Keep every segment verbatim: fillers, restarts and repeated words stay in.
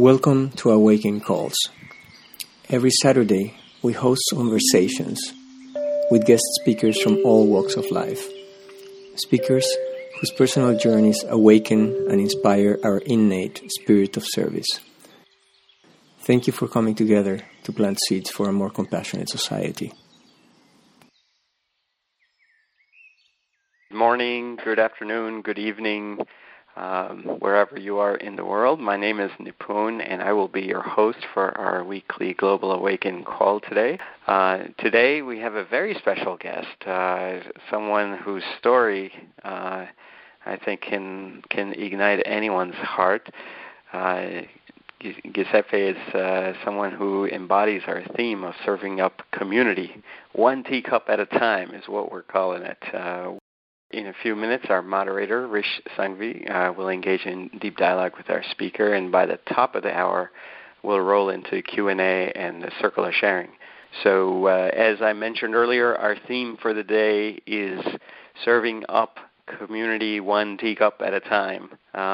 Welcome to Awaken Calls. Every Saturday, we host conversations with guest speakers from all walks of life. Speakers whose personal journeys awaken and inspire our innate spirit of service. Thank you for coming together to plant seeds for a more compassionate society. Good morning, good afternoon, good evening, um, wherever you are in the world. My name is Nipun, and I will be your host for our weekly Global Awaken call today. Uh, today we have a very special guest, uh, someone whose story uh, I think can can ignite anyone's heart. Uh, Giuseppe is uh, someone who embodies our theme of serving up community. One teacup at a time is what we're calling it. Uh, In a few minutes, our moderator, Rish Sanghvi, uh, will engage in deep dialogue with our speaker, and by the top of the hour, we'll roll into Q and A and the circle of sharing. So uh, as I mentioned earlier, our theme for the day is serving up community one teacup at a time.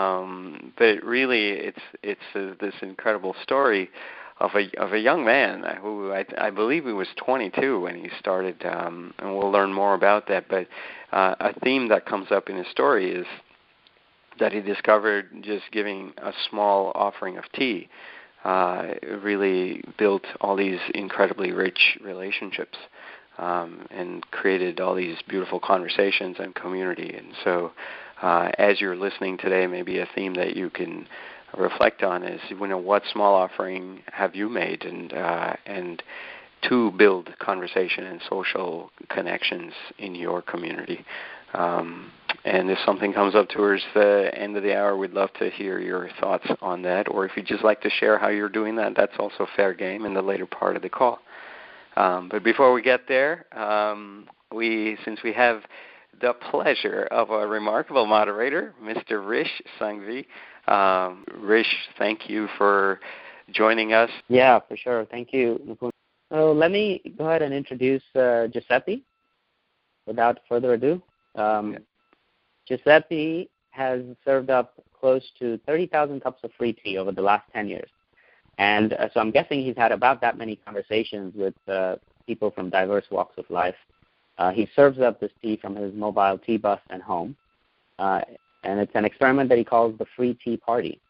Um, but really, it's it's uh, this incredible story of a of a young man who I, I believe he was twenty-two when he started, um, and we'll learn more about that. But uh, a theme that comes up in his story is that he discovered just giving a small offering of tea uh, really built all these incredibly rich relationships um, and created all these beautiful conversations and community. And so uh, as you're listening today, maybe a theme that you can reflect on is, you know, what small offering have you made, and uh, and to build conversation and social connections in your community. Um, and if something comes up towards the end of the hour, we'd love to hear your thoughts on that. Or if you'd just like to share how you're doing that, that's also fair game in the later part of the call. Um, but before we get there, um, we since we have the pleasure of a remarkable moderator, Mister Rish Sanghvi. Um, Rish, thank you for joining us. Yeah, for sure. Thank you. So let me go ahead and introduce uh, Giuseppe without further ado. Um, yeah. Giuseppe has served up close to thirty thousand cups of free tea over the last ten years. And uh, so I'm guessing he's had about that many conversations with uh, people from diverse walks of life. Uh, he serves up this tea from his mobile tea bus and home. Uh, and it's an experiment that he calls the Free Tea Party.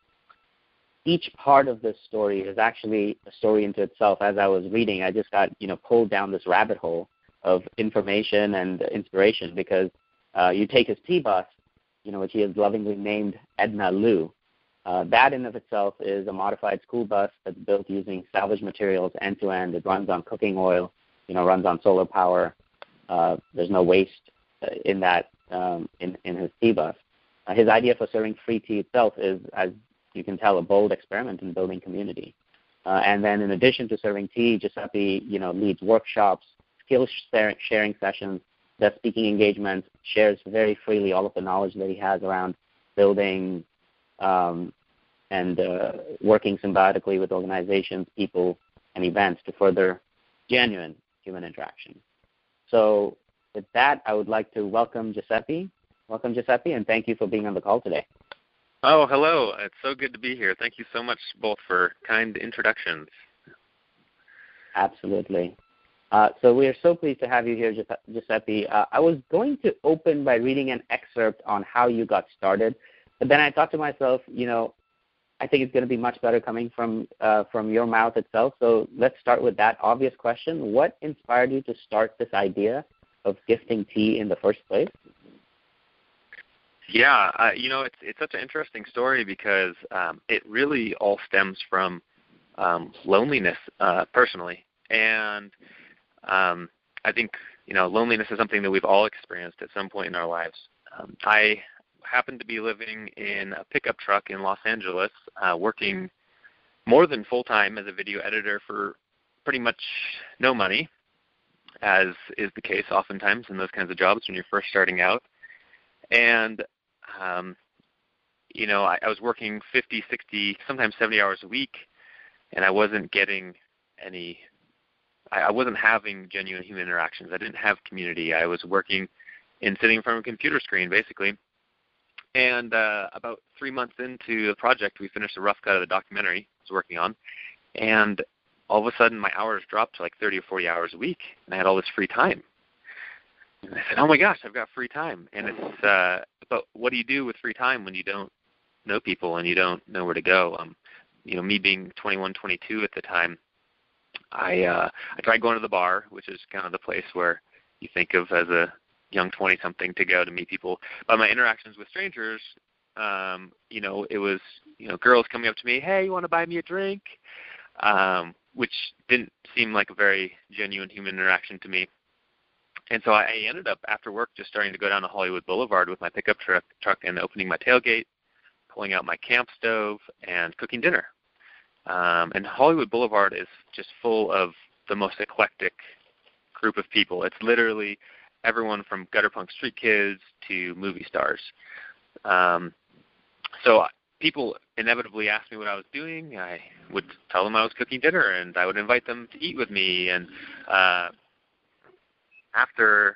Each part of this story is actually a story into itself. As I was reading, I just got, you know, pulled down this rabbit hole of information and inspiration, because uh, you take his tea bus, you know, which he has lovingly named Edna Lou. Uh, that in of itself is a modified school bus that's built using salvage materials end to end. It runs on cooking oil, you know, runs on solar power. Uh, there's no waste in that um, in, in his tea bus. Uh, his idea for serving free tea itself is, as you can tell, a bold experiment in building community. Uh, and then in addition to serving tea, Giuseppe, you know, leads workshops, skill sharing sessions, does speaking engagements, shares very freely all of the knowledge that he has around building um, and uh, working symbiotically with organizations, people, and events to further genuine human interaction. So with that, I would like to welcome Giuseppe. Welcome, Giuseppe, and thank you for being on the call today. Oh, hello. It's so good to be here. Thank you so much both for kind introductions. Absolutely. Uh, so we are so pleased to have you here, Giuseppe. Uh, I was going to open by reading an excerpt on how you got started, but then I thought to myself, you know, I think it's going to be much better coming from uh, from your mouth itself. So let's start with that obvious question. What inspired you to start this idea of gifting tea in the first place? Yeah, uh, you know, it's it's such an interesting story because um, it really all stems from um, loneliness uh, personally. And um, I think, you know, loneliness is something that we've all experienced at some point in our lives. Um, I happened to be living in a pickup truck in Los Angeles, uh, working more than full-time as a video editor for pretty much no money, as is the case oftentimes in those kinds of jobs when you're first starting out. And Um, you know, I, I was working fifty, sixty, sometimes seventy hours a week, and I wasn't getting any, I, I wasn't having genuine human interactions. I didn't have community. I was working and sitting in front of a computer screen, basically. And uh, about three months into the project, we finished a rough cut of the documentary, was working on. And all of a sudden, my hours dropped to like thirty or forty hours a week, and I had all this free time. And I said, oh, my gosh, I've got free time. And it's, uh, but what do you do with free time when you don't know people and you don't know where to go? Um, you know, me being twenty-one, twenty-two at the time, I uh, I tried going to the bar, which is kind of the place where you think of as a young twenty-something to go to meet people. But my interactions with strangers, um, you know, it was, you know, girls coming up to me, hey, you want to buy me a drink? Um, which didn't seem like a very genuine human interaction to me. And so I ended up, after work, just starting to go down to Hollywood Boulevard with my pickup truck, truck and opening my tailgate, pulling out my camp stove, and cooking dinner. Um, and Hollywood Boulevard is just full of the most eclectic group of people. It's literally everyone from gutter punk street kids to movie stars. Um, so people inevitably asked me what I was doing. I would tell them I was cooking dinner, and I would invite them to eat with me. And uh, after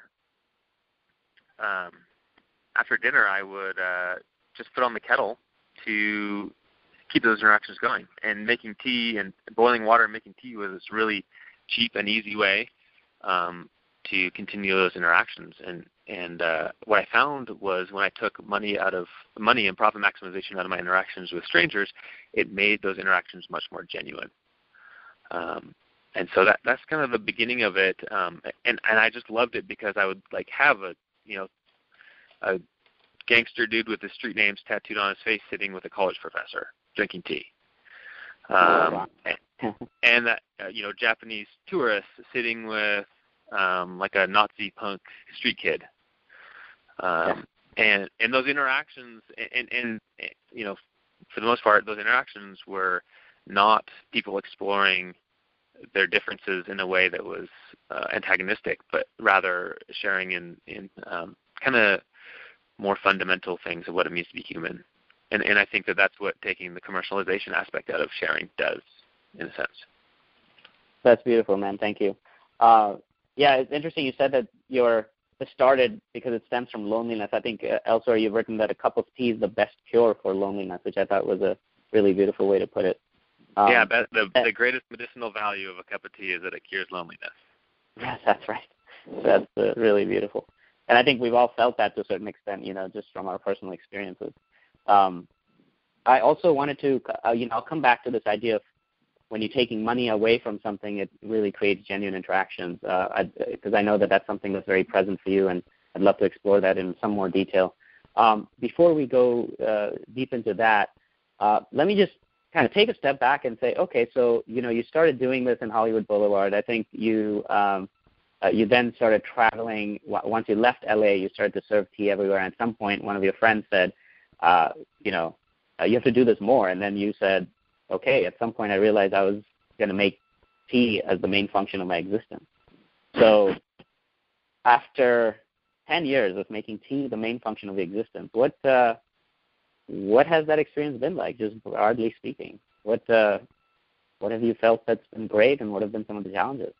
um, after dinner, I would uh, just put on the kettle to keep those interactions going. And making tea and boiling water and making tea was this really cheap and easy way um, to continue those interactions. And and uh, what I found was when I took money out of money and profit maximization out of my interactions with strangers, it made those interactions much more genuine. Um, and so that that's kind of the beginning of it. Um, and and I just loved it because I would like have a you know a gangster dude with his street names tattooed on his face sitting with a college professor drinking tea. Um, and, and that, uh, you know, Japanese tourists sitting with um, like a Nazi punk street kid. Um, yeah. and, and those interactions, and, and, and, you know, for the most part, those interactions were not people exploring their differences in a way that was uh, antagonistic, but rather sharing in, in um, kind of more fundamental things of what it means to be human. And, and I think that that's what taking the commercialization aspect out of sharing does, in a sense. That's beautiful, man. Thank you. Uh, yeah, it's interesting you said that your it started because it stems from loneliness. I think uh, elsewhere you've written that a cup of tea is the best cure for loneliness, which I thought was a really beautiful way to put it. Um, yeah, but the, the greatest medicinal value of a cup of tea is that it cures loneliness. Yes, that's right. That's uh, really beautiful. And I think we've all felt that to a certain extent, you know, just from our personal experiences. Um, I also wanted to, uh, you know, I'll come back to this idea of when you're taking money away from something, it really creates genuine interactions, because uh, I, I know that that's something that's very present for you, and I'd love to explore that in some more detail. Um, before we go uh, deep into that, uh, let me just kind of take a step back and say, okay, so, you know, you started doing this in Hollywood Boulevard. I think you um, uh, you then started traveling. Once you left L A, you started to serve tea everywhere. And at some point, one of your friends said, uh, you know, uh, you have to do this more. And then you said, okay, at some point I realized I was going to make tea as the main function of my existence. So after ten years of making tea the main function of the existence, what uh, what has that experience been like, just broadly speaking? What uh, what have you felt that's been great, and what have been some of the challenges?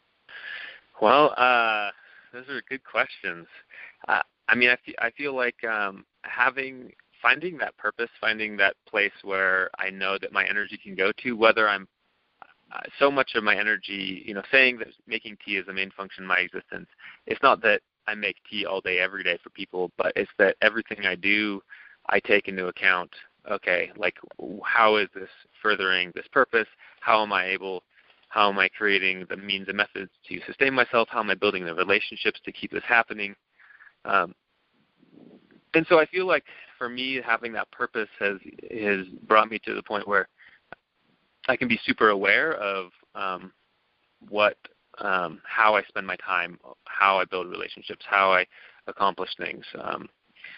Well, uh, those are good questions. Uh, I mean, I, f- I feel like um, having finding that purpose, finding that place where I know that my energy can go to, whether I'm uh, so much of my energy, you know, saying that making tea is the main function of my existence. It's not that I make tea all day, every day for people, but it's that everything I do, I take into account, okay, like how is this furthering this purpose? How am I able, how am I creating the means and methods to sustain myself? How am I building the relationships to keep this happening? Um, and so I feel like for me, having that purpose has has brought me to the point where I can be super aware of um, what, um, how I spend my time, how I build relationships, how I accomplish things, um,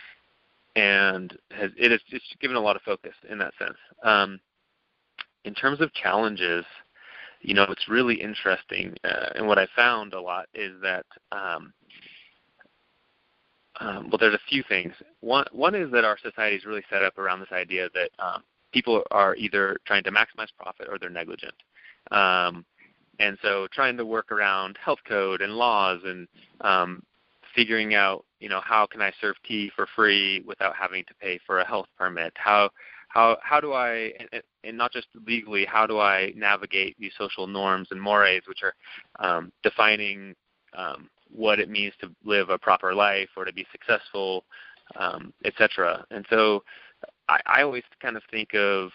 and has, it has just given a lot of focus in that sense. Um, in terms of challenges, you know, it's really interesting, uh, and what I found a lot is that. Um, Um, well, there's a few things. One, one is that our society is really set up around this idea that um, people are either trying to maximize profit or they're negligent. Um, and so trying to work around health code and laws and um, figuring out, you know, how can I serve tea for free without having to pay for a health permit? How how how do I, and, and not just legally, how do I navigate these social norms and mores, which are um, defining um, what it means to live a proper life or to be successful, um, et cetera. And so I, I always kind of think of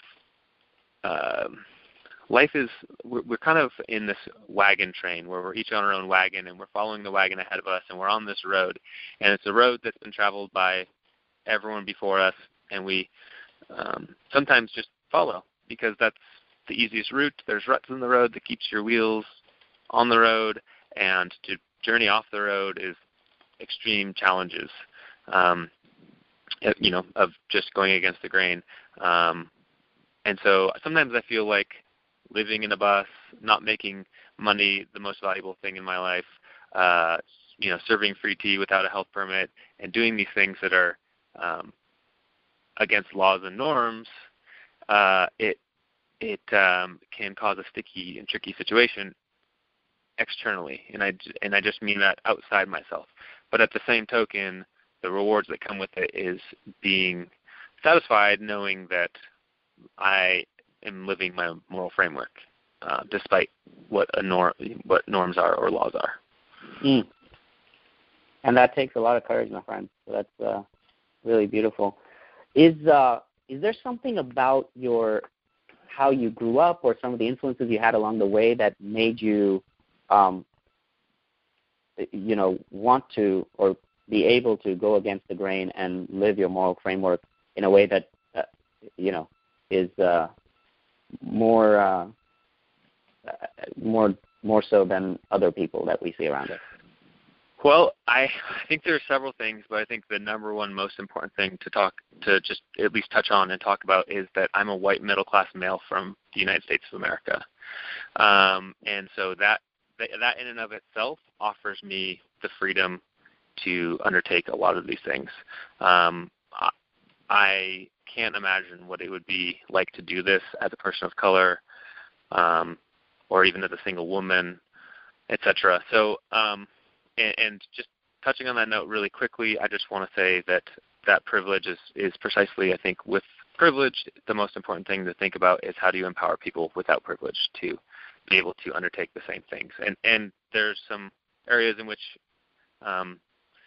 um, life is, we're, we're kind of in this wagon train where we're each on our own wagon and we're following the wagon ahead of us and we're on this road. And it's a road that's been traveled by everyone before us, and we um, sometimes just follow because that's the easiest route. There's ruts in the road that keeps your wheels on the road, and to journey off the road is extreme challenges, um, you know, of just going against the grain. Um, and so sometimes I feel like living in a bus, not making money the most valuable thing in my life, uh, you know, serving free tea without a health permit, and doing these things that are um, against laws and norms, uh, it it um, can cause a sticky and tricky situation externally, and I and I just mean that outside myself. But at the same token, the rewards that come with it is being satisfied, knowing that I am living my moral framework, uh, despite what a norm, what norms are or laws are. Mm. And that takes a lot of courage, my friend. So that's uh, really beautiful. Is uh, is there something about your how you grew up or some of the influences you had along the way that made you, um, you know, want to or be able to go against the grain and live your moral framework in a way that, uh, you know, is uh, more uh, more more so than other people that we see around us? Well, I, I think there are several things, but I think the number one most important thing to talk to just at least touch on and talk about is that I'm a white middle-class male from the United States of America. Um, and so that, that in and of itself offers me the freedom to undertake a lot of these things. Um, I, I can't imagine what it would be like to do this as a person of color, um, or even as a single woman, et cetera. So, um, And, and just touching on that note really quickly, I just want to say that that privilege is, is precisely, I think, with privilege, the most important thing to think about is how do you empower people without privilege to be able to undertake the same things. And, and there's some areas in which um,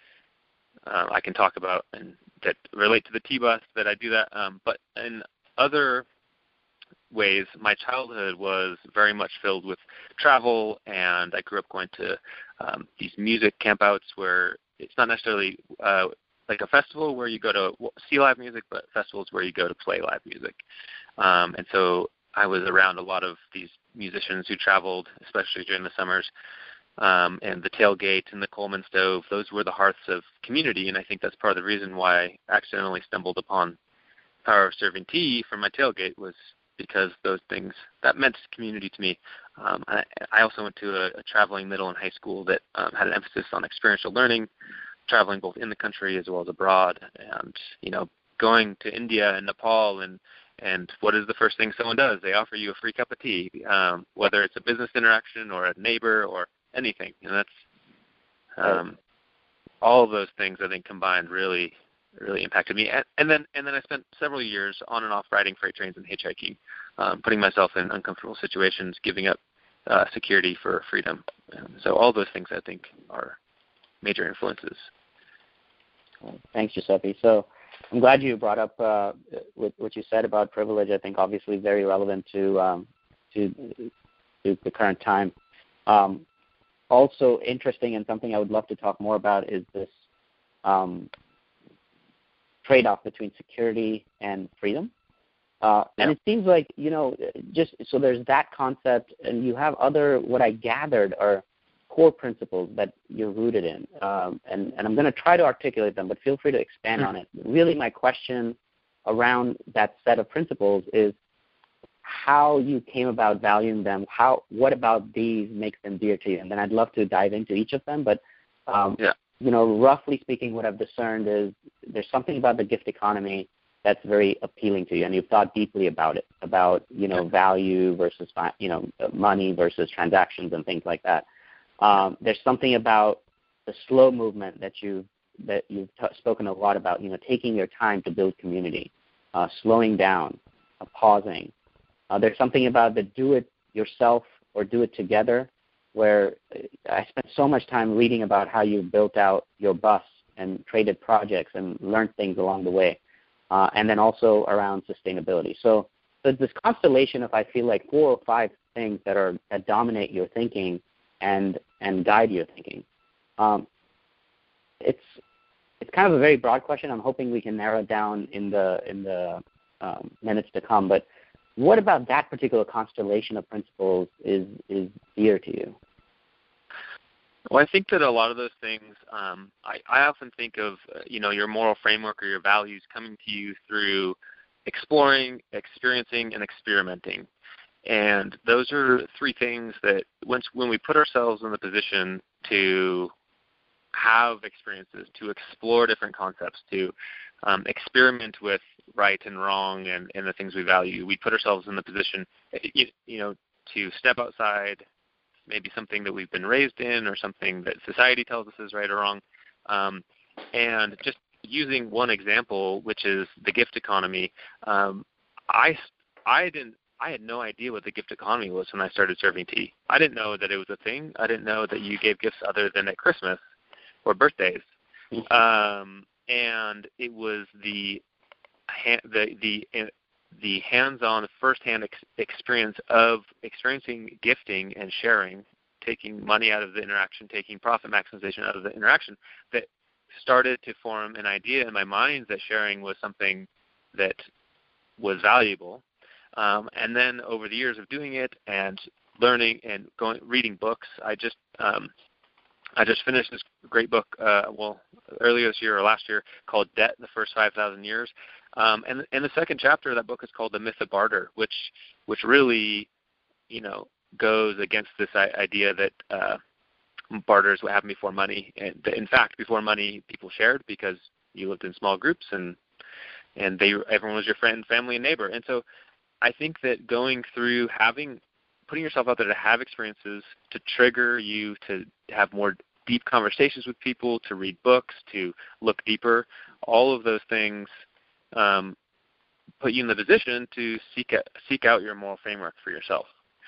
uh, I can talk about and that relate to the T-Bus that I do that. Um, but in other ways, my childhood was very much filled with travel, and I grew up going to um, these music campouts where it's not necessarily uh, like a festival where you go to see live music, but festivals where you go to play live music. Um, and so I was around a lot of these musicians who traveled, especially during the summers, um, and the tailgate and the Coleman stove, those were the hearths of community, and I think that's part of the reason why I accidentally stumbled upon Power of Serving Tea from my tailgate was because those things, that meant community to me. Um, I, I also went to a, a traveling middle and high school that um, had an emphasis on experiential learning, traveling both in the country as well as abroad, and, you know, going to India and Nepal, and, and what is the first thing someone does? They offer you a free cup of tea, um, whether it's a business interaction or a neighbor or anything. And that's um, all of those things, I think, combined really really impacted me. And, and then and then I spent several years on and off riding freight trains and hitchhiking, um, putting myself in uncomfortable situations, giving up uh, security for freedom. Um, so all those things, I think, are major influences. Thanks, Giuseppe. So I'm glad you brought up uh, what, what you said about privilege. I think obviously very relevant to um, to, to the current time. Um, also interesting and something I would love to talk more about is this um, trade-off between security and freedom. Uh, yeah. And it seems like, you know, just so there's that concept, and you have other, what I gathered are core principles that you're rooted in. Um, and, and I'm going to try to articulate them, but feel free to expand mm-hmm. on it. Really my question around that set of principles is how you came about valuing them, how, what about these makes them dear to you? And then I'd love to dive into each of them, but um, yeah. you know, roughly speaking, what I've discerned is there's something about the gift economy that's very appealing to you, and you've thought deeply about it, about, you know, value versus, you know, money versus transactions and things like that. Um, there's something about the slow movement that you've, that you've t- spoken a lot about, you know, taking your time to build community. uh, slowing down, uh, pausing. Uh, there's something about the do it yourself or do it together, where I spent so much time reading about how you built out your bus and traded projects and learned things along the way, uh, and then also around sustainability. So, so this constellation of, I feel like, four or five things that are that dominate your thinking and and guide your thinking. Um, it's it's kind of a very broad question. I'm hoping we can narrow it down in the in the um, minutes to come. But what about that particular constellation of principles is is dear to you? Well, I think that a lot of those things, um, I, I often think of, uh, you know, your moral framework or your values coming to you through exploring, experiencing, and experimenting. And those are three things that once when we put ourselves in the position to have experiences, to explore different concepts, to um, experiment with right and wrong and, and the things we value, we put ourselves in the position, you, you know, to step outside maybe something that we've been raised in or something that society tells us is right or wrong. Um, and just using one example, which is the gift economy, um, I, I didn't, I had no idea what the gift economy was when I started serving tea. I didn't know that it was a thing. I didn't know that you gave gifts other than at Christmas or birthdays. Um, and it was the the the the hands-on, first-hand ex- experience of experiencing gifting and sharing, taking money out of the interaction, taking profit maximization out of the interaction, that started to form an idea in my mind that sharing was something that was valuable. Um, and then over the years of doing it and learning and going, reading books, I just um, I just finished this great book, uh, well, earlier this year or last year, called Debt: The First five thousand Years. Um, and, and the second chapter of that book is called The Myth of Barter, which which really, you know, goes against this idea that uh, barter is what happened before money. And in fact, before money, people shared because you lived in small groups and and they everyone was your friend, family, and neighbor. And so I think that going through having, putting yourself out there to have experiences, to trigger you to have more deep conversations with people, to read books, to look deeper, all of those things um, put you in the position to seek out, seek out your moral framework for yourself.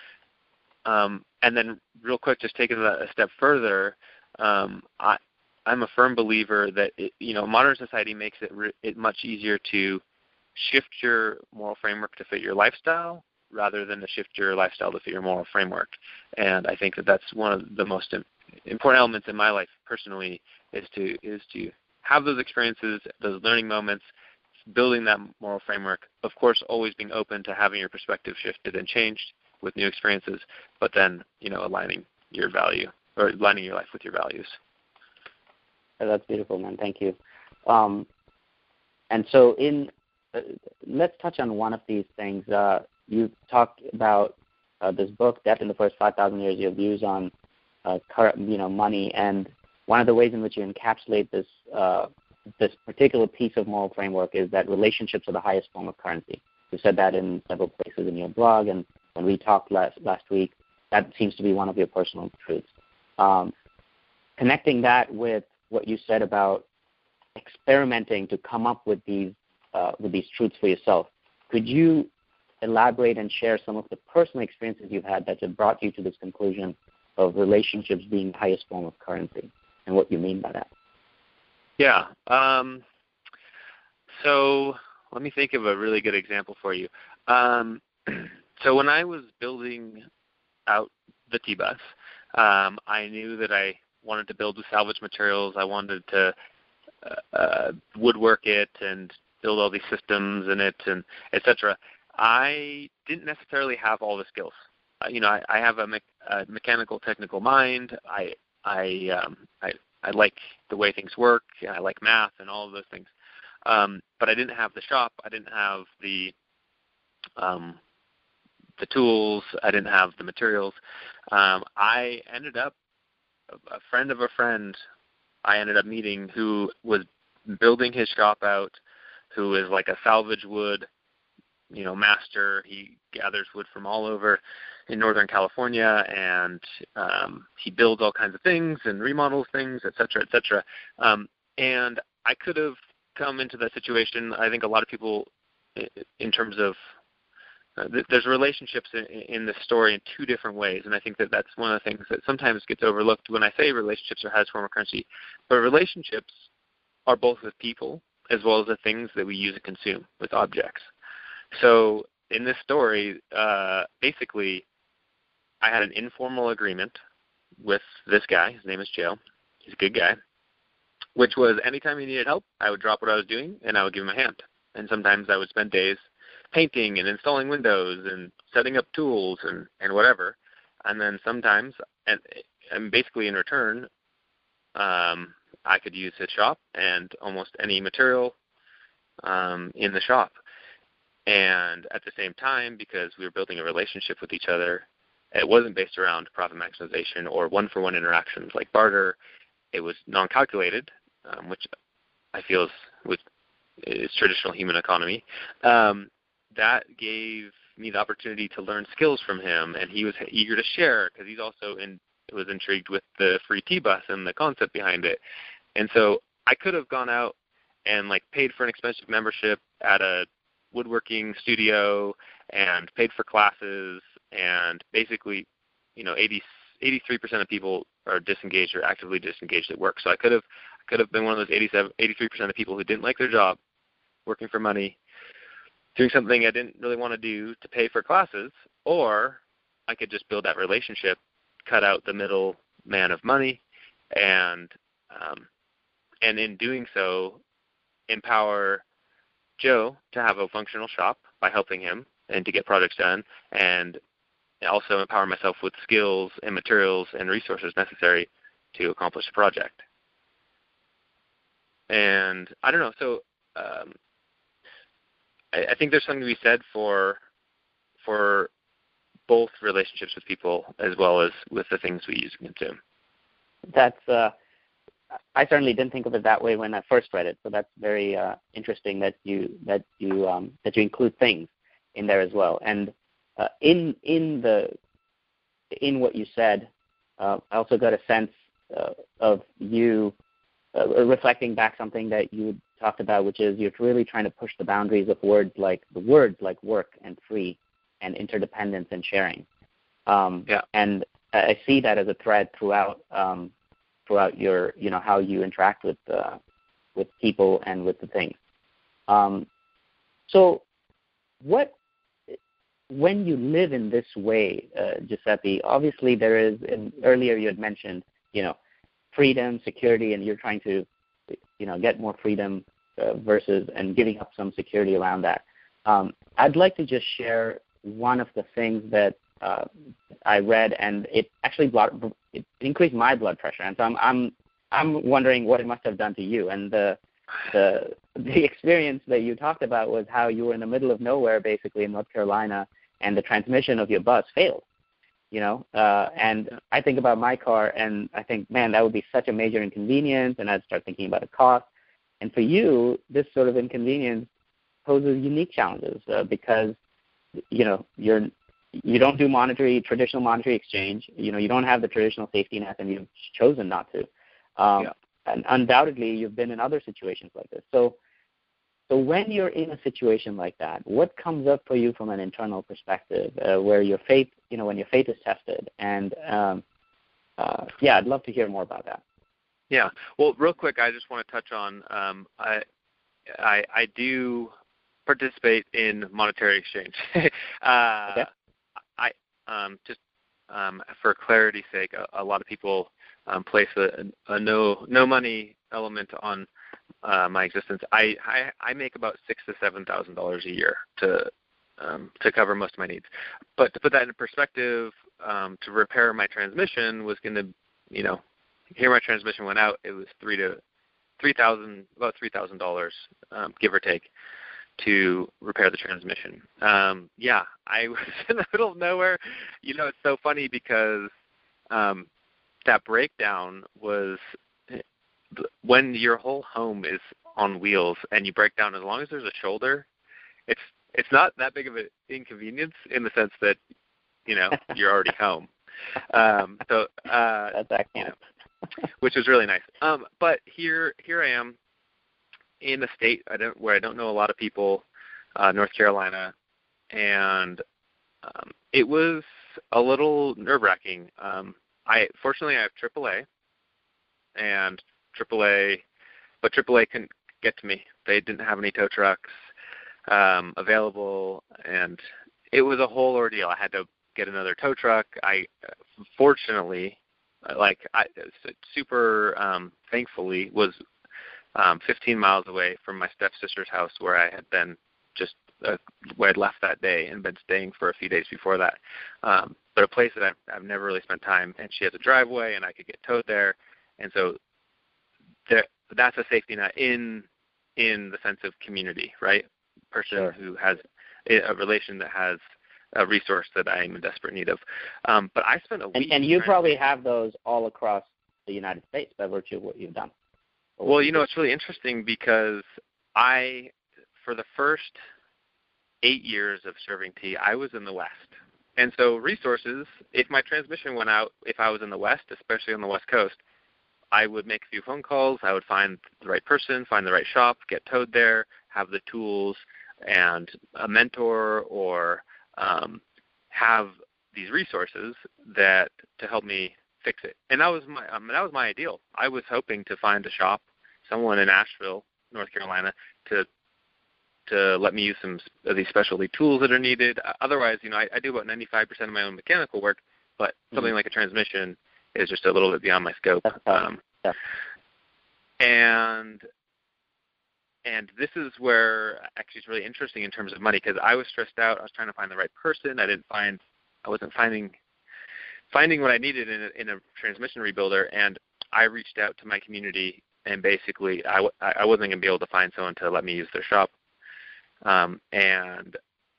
Um, and then real quick, just taking that a step further, um, I, I'm a firm believer that, it, you know, modern society makes it, re- it much easier to shift your moral framework to fit your lifestyle rather than to shift your lifestyle to fit your moral framework. And I think that that's one of the most important elements in my life personally is to is to have those experiences, those learning moments, building that moral framework, of course always being open to having your perspective shifted and changed with new experiences, but then, you know, aligning your value or aligning your life with your values. Oh, that's beautiful, man. Thank you. Um, and so in uh, let's touch on one of these things. Uh, you talked about uh, this book, Debt in the First five thousand Years, your views on uh, current, you know, money, and one of the ways in which you encapsulate this uh, this particular piece of moral framework is that relationships are the highest form of currency. You said that in several places in your blog, and when we talked last last week, that seems to be one of your personal truths. Um, connecting that with what you said about experimenting to come up with these uh, with these truths for yourself, could you elaborate and share some of the personal experiences you've had that have brought you to this conclusion of relationships being the highest form of currency, and what you mean by that? Yeah. Um, so let me think of a really good example for you. Um, so when I was building out the T-Bus, um, I knew that I wanted to build with salvage materials. I wanted to uh, uh, woodwork it and build all these systems in it, and et cetera. I didn't necessarily have all the skills. Uh, you know, I, I have a, me- a mechanical, technical mind. I, I, um, I, I like the way things work. And I like math and all of those things. Um, but I didn't have the shop. I didn't have the um, the tools. I didn't have the materials. Um, I ended up a friend of a friend. I ended up meeting who was building his shop out, who is like a salvage wood, you know, master. He gathers wood from all over in Northern California, and um, he builds all kinds of things and remodels things, et cetera, et cetera. Um, and I could have come into that situation. I think a lot of people in terms of uh, th- there's relationships in, in this story in two different ways, and I think that that's one of the things that sometimes gets overlooked when I say relationships are highest form of currency. But relationships are both with people as well as the things that we use and consume with objects. So in this story, uh, basically, I had an informal agreement with this guy. His name is Joe. He's a good guy. Which was anytime he needed help, I would drop what I was doing and I would give him a hand. And sometimes I would spend days painting and installing windows and setting up tools and, and whatever. And then sometimes, and, and basically in return, um, I could use his shop and almost any material um, in the shop. And at the same time, because we were building a relationship with each other, it wasn't based around profit maximization or one-for-one interactions like barter. It was non-calculated, um, which I feel is, with, is traditional human economy. Um, that gave me the opportunity to learn skills from him, and he was eager to share because he's also in, was intrigued with the free T-bus and the concept behind it. And so I could have gone out and like paid for an expensive membership at a woodworking studio and paid for classes, and basically, you know, eighty, eighty-three percent of people are disengaged or actively disengaged at work. So I could have I could have been one of those eighty-seven, eighty-three percent of people who didn't like their job, working for money, doing something I didn't really want to do to pay for classes, or I could just build that relationship, cut out the middle man of money, and um, and in doing so, empower Joe to have a functional shop by helping him and to get projects done, and also empower myself with skills and materials and resources necessary to accomplish the project. And I don't know, so um, I, I think there's something to be said for for both relationships with people as well as with the things we use and consume. That's uh, I certainly didn't think of it that way when I first read it. So that's very uh, interesting that you that you um, that you include things in there as well. And uh, in in the in what you said, uh, I also got a sense uh, of you uh, reflecting back something that you talked about, which is you're really trying to push the boundaries of words like the words like work and free and interdependence and sharing. Um, yeah. And I see that as a thread throughout. Um, throughout your, you know, how you interact with uh, with people and with the things. Um, so what, when you live in this way, uh, Giuseppe, obviously there is, and earlier you had mentioned, you know, freedom, security, and you're trying to, you know, get more freedom uh, versus, and giving up some security around that. Um, I'd like to just share one of the things that uh, I read, and it actually blood, it increased my blood pressure, and so I'm I'm I'm wondering what it must have done to you. And the the the experience that you talked about was how you were in the middle of nowhere, basically in North Carolina, and the transmission of your bus failed. You know, uh, and I think about my car, and I think, man, that would be such a major inconvenience, and I'd start thinking about the cost. And for you, this sort of inconvenience poses unique challenges uh, because, you know, you're you don't do monetary, traditional monetary exchange. You know, you don't have the traditional safety net, and you've chosen not to. Um, yeah. And undoubtedly, you've been in other situations like this. So, so when you're in a situation like that, what comes up for you from an internal perspective, uh, where your faith, you know, when your faith is tested? And um, uh, yeah, I'd love to hear more about that. Yeah. Well, real quick, I just want to touch on um, I, I I do participate in monetary exchange. uh, okay. I um, just um, for clarity's sake, a, a lot of people um, place a, a no no money element on uh, my existence. I, I I make about six to seven thousand dollars a year to um, to cover most of my needs. But to put that in perspective, um, to repair my transmission was going to, you know, here my transmission went out. It was three to three thousand about three thousand dollars, um, give or take, to repair the transmission. Um, yeah, I was in the middle of nowhere. You know, it's so funny because um, that breakdown was when your whole home is on wheels and you break down, as long as there's a shoulder, it's it's not that big of an inconvenience in the sense that, you know, you're already home. Um, so uh, That's excellent. You know, which was really nice. Um, but here here I am, in a state I don't where I don't know a lot of people, uh, North Carolina, and um, it was a little nerve-wracking. Um, I fortunately I have triple A, and triple A, but triple A couldn't get to me. They didn't have any tow trucks um, available, and it was a whole ordeal. I had to get another tow truck. I fortunately, like I super um, thankfully, was um, fifteen miles away from my stepsister's house where I had been just uh, where I'd left that day and been staying for a few days before that. Um, but a place that I've, I've never really spent time, and she has a driveway, and I could get towed there, and so there, that's a safety net in in the sense of community, right? Person Sure. who has a relation that has a resource that I'm in desperate need of. Um, but I spent a week. And, and you trying probably to, have those all across the United States by virtue of what you've done. Well, you know, it's really interesting because I, for the first eight years of serving tea, I was in the West. And so resources, if my transmission went out, if I was in the West, especially on the West Coast, I would make a few phone calls. I would find the right person, find the right shop, get towed there, have the tools and a mentor, or um, have these resources that to help me fix it. And that was my um, that was my ideal. I was hoping to find a shop, someone in Asheville, North Carolina, to to let me use some of these specialty tools that are needed. Otherwise, you know, I, I do about ninety-five percent of my own mechanical work, but something mm-hmm. like a transmission is just a little bit beyond my scope. Um, yeah. And and this is where actually it's really interesting in terms of money, because I was stressed out. I was trying to find the right person. I didn't find, I wasn't finding finding what I needed in a, in a transmission rebuilder. And I reached out to my community, and basically I, I wasn't going to be able to find someone to let me use their shop. Um, and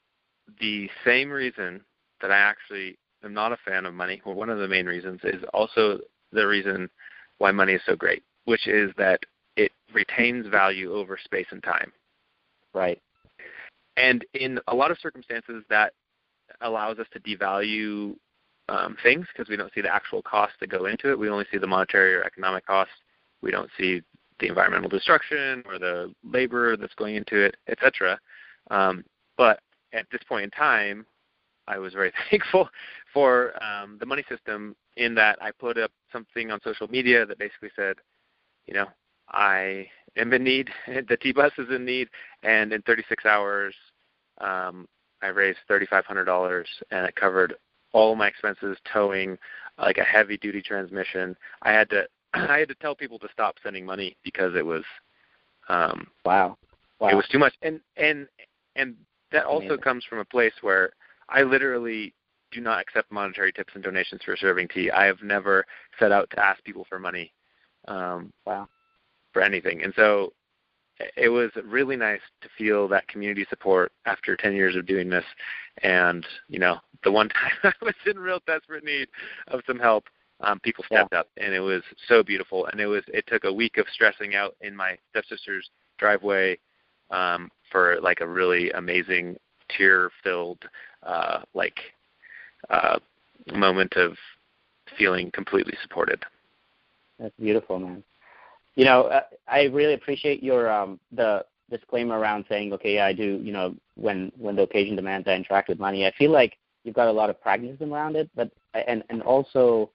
the same reason that I actually am not a fan of money, or one of the main reasons, is also the reason why money is so great, which is that it retains value over space and time. Right. And in a lot of circumstances, that allows us to devalue um, things because we don't see the actual costs that go into it. We only see the monetary or economic costs. We don't see the environmental destruction or the labor that's going into it, et cetera. Um, but at this point in time, I was very thankful for um, the money system, in that I put up something on social media that basically said, you know, I am in need, the T-Bus is in need, and in thirty-six hours, um, I raised three thousand five hundred dollars, and it covered all of my expenses, towing, like a heavy-duty transmission. I had to I had to tell people to stop sending money because it was um, wow. wow, it was too much, and and and that also Amazing. comes from a place where I literally do not accept monetary tips and donations for serving tea. I have never set out to ask people for money. Um, wow. for anything. And so it was really nice to feel that community support after ten years of doing this. And, you know, the one time I was in real desperate need of some help, um, people stepped yeah. up, and it was so beautiful. And it was, it took a week of stressing out in my stepsister's driveway um, for like a really amazing tear-filled, uh, like, uh, moment of feeling completely supported. That's beautiful, man. You know, uh, I really appreciate your um, the disclaimer around saying, okay, yeah, I do, you know, when, when the occasion demands, I interact with money. I feel like you've got a lot of pragmatism around it, but and and also,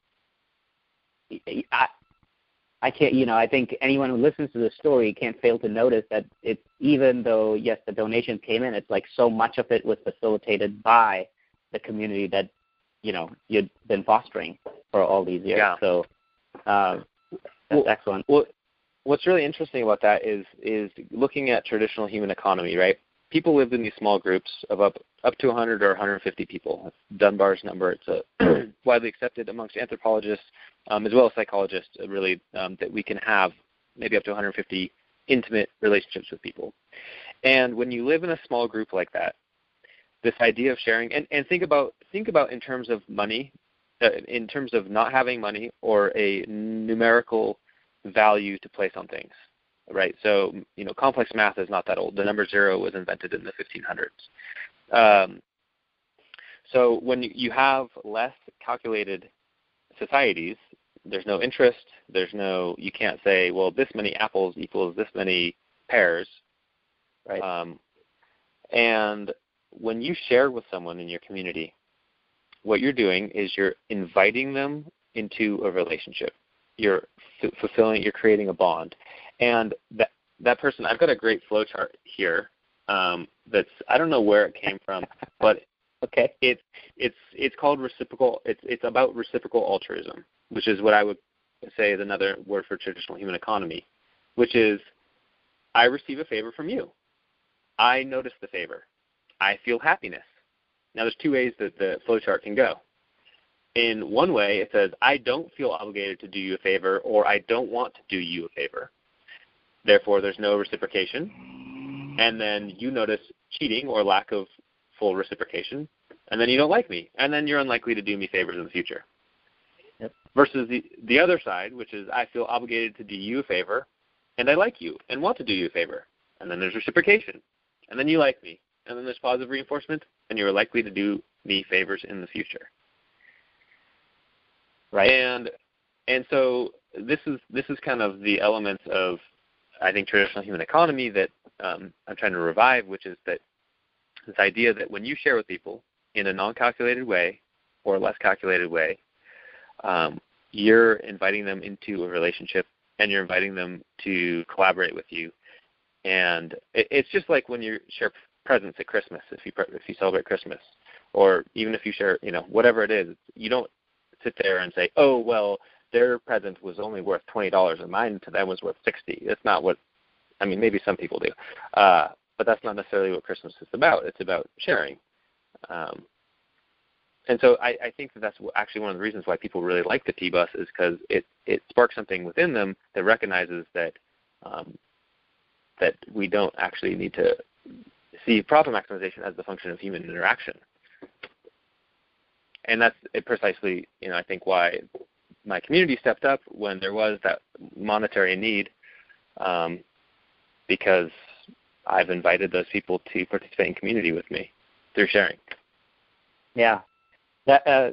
I I can't, you know, I think anyone who listens to the story can't fail to notice that it's, even though yes, the donation came in, it's like so much of it was facilitated by the community that, you know, you'd been fostering for all these years. Yeah. So uh, that's well, excellent. Well, what's really interesting about that is is looking at traditional human economy, right? People lived in these small groups of up up to one hundred or one hundred fifty people. That's Dunbar's number. It's a widely accepted amongst anthropologists um, as well as psychologists, uh, really, um, that we can have maybe up to one hundred fifty intimate relationships with people. And when you live in a small group like that, this idea of sharing, and, and think about think about in terms of money, uh, in terms of not having money or a numerical value to place on things, right? So, you know, complex math is not that old. The number zero was invented in the fifteen hundreds. Um, so when you have less calculated societies, there's no interest, there's no, you can't say, well, this many apples equals this many pears, right? Um, And when you share with someone in your community, what you're doing is you're inviting them into a relationship. You're f- fulfilling, you're creating a bond. And that that person, I've got a great flow chart here um, that's, I don't know where it came from, but okay, it's it's it's called reciprocal, it's it's about reciprocal altruism, which is what I would say is another word for traditional human economy, which is I receive a favor from you. I notice the favor. I feel happiness. Now, there's two ways that the flowchart can go. In one way, it says, I don't feel obligated to do you a favor, or I don't want to do you a favor. Therefore, there's no reciprocation. And then you notice cheating or lack of full reciprocation, and then you don't like me, and then you're unlikely to do me favors in the future. Yep. Versus the, the other side, which is I feel obligated to do you a favor, and I like you and want to do you a favor. And then there's reciprocation, and then you like me, and then there's positive reinforcement, and you're likely to do me favors in the future. Right. And and so this is this is kind of the elements of, I think, traditional human economy that um, I'm trying to revive, which is that this idea that when you share with people in a non-calculated way or a less calculated way, um, you're inviting them into a relationship and you're inviting them to collaborate with you. And it, it's just like when you share presents at Christmas, if you if you celebrate Christmas, or even if you share, you know, whatever it is, you don't sit there and say, oh, well, their present was only worth twenty dollars and mine to them was worth sixty dollars. It's not what, I mean, maybe some people do, uh, but that's not necessarily what Christmas is about. It's about sharing. Um, and so I, I think that that's actually one of the reasons why people really like the T-Bus is because it, it sparks something within them that recognizes that um, that we don't actually need to see profit maximization as the function of human interaction. And that's precisely, you know, I think why my community stepped up when there was that monetary need, um, because I've invited those people to participate in community with me through sharing. Yeah, that uh,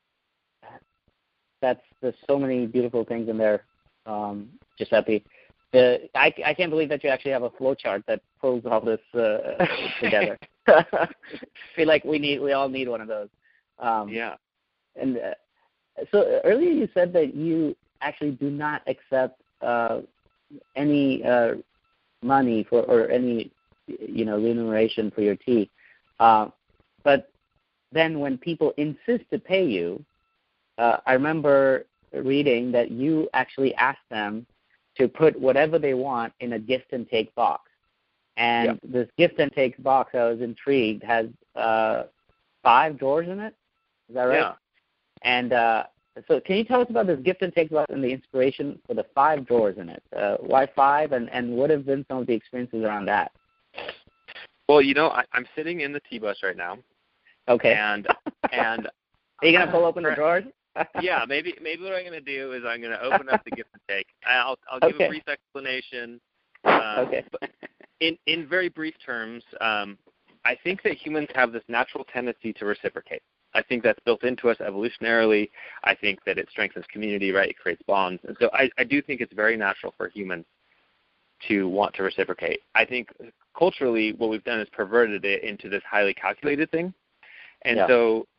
that's there's so many beautiful things in there, um, Giuseppe. Uh, I, I can't believe that you actually have a flow chart that pulls all this uh, together. I feel like we need we all need one of those. Um, yeah. And uh, so earlier you said that you actually do not accept uh, any uh, money for or any you know remuneration for your tea, uh, but then when people insist to pay you, uh, I remember reading that you actually ask them to put whatever they want in a gift and take box. And yep. This gift and take box, I was intrigued, has uh, five drawers in it. Is that right? Yeah. And uh, so can you tell us about this gift and take box and the inspiration for the five drawers in it? Uh, why five, and, and what have been some of the experiences around that? Well, you know, I, I'm sitting in the T-Bus right now. Okay. And and are you going to pull open the drawers? yeah, maybe maybe what I'm going to do is I'm going to open up the gift and take. I'll I'll give okay. a brief explanation. Um, okay. But in in very brief terms, um, I think that humans have this natural tendency to reciprocate. I think that's built into us evolutionarily. I think that it strengthens community, right? It creates bonds. And so I, I do think it's very natural for humans to want to reciprocate. I think culturally what we've done is perverted it into this highly calculated thing. And yeah. so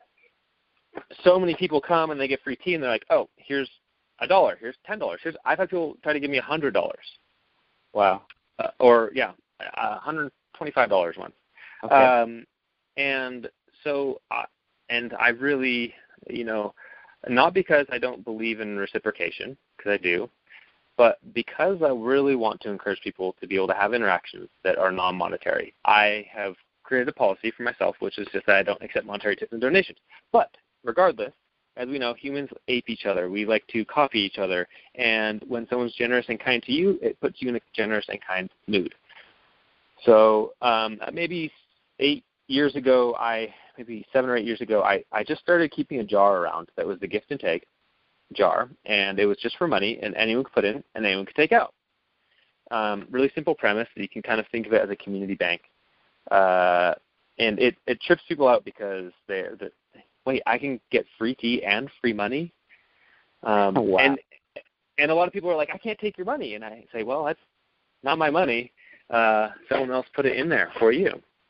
so many people come and they get free tea and they're like, oh, here's a dollar, here's ten dollars. Here's I've had people try to give me one hundred dollars. Wow. Uh, or, yeah, uh, one hundred twenty-five dollars once. Okay. Um, and so uh, And I really, you know, not because I don't believe in reciprocation, because I do, but because I really want to encourage people to be able to have interactions that are non-monetary. I have created a policy for myself, which is just that I don't accept monetary tips and donations. But regardless, as we know, humans ape each other. We like to copy each other. And when someone's generous and kind to you, it puts you in a generous and kind mood. So um, maybe eight years ago, I maybe seven or eight years ago, I, I just started keeping a jar around that was the gift and take jar, and it was just for money, and anyone could put in and anyone could take out. Um, really simple premise. You can kind of think of it as a community bank. Uh, and it, it trips people out because they're, they're, wait, I can get free tea and free money? Um, oh, wow. And and a lot of people are like, I can't take your money. And I say, well, that's not my money. Uh, someone else put it in there for you.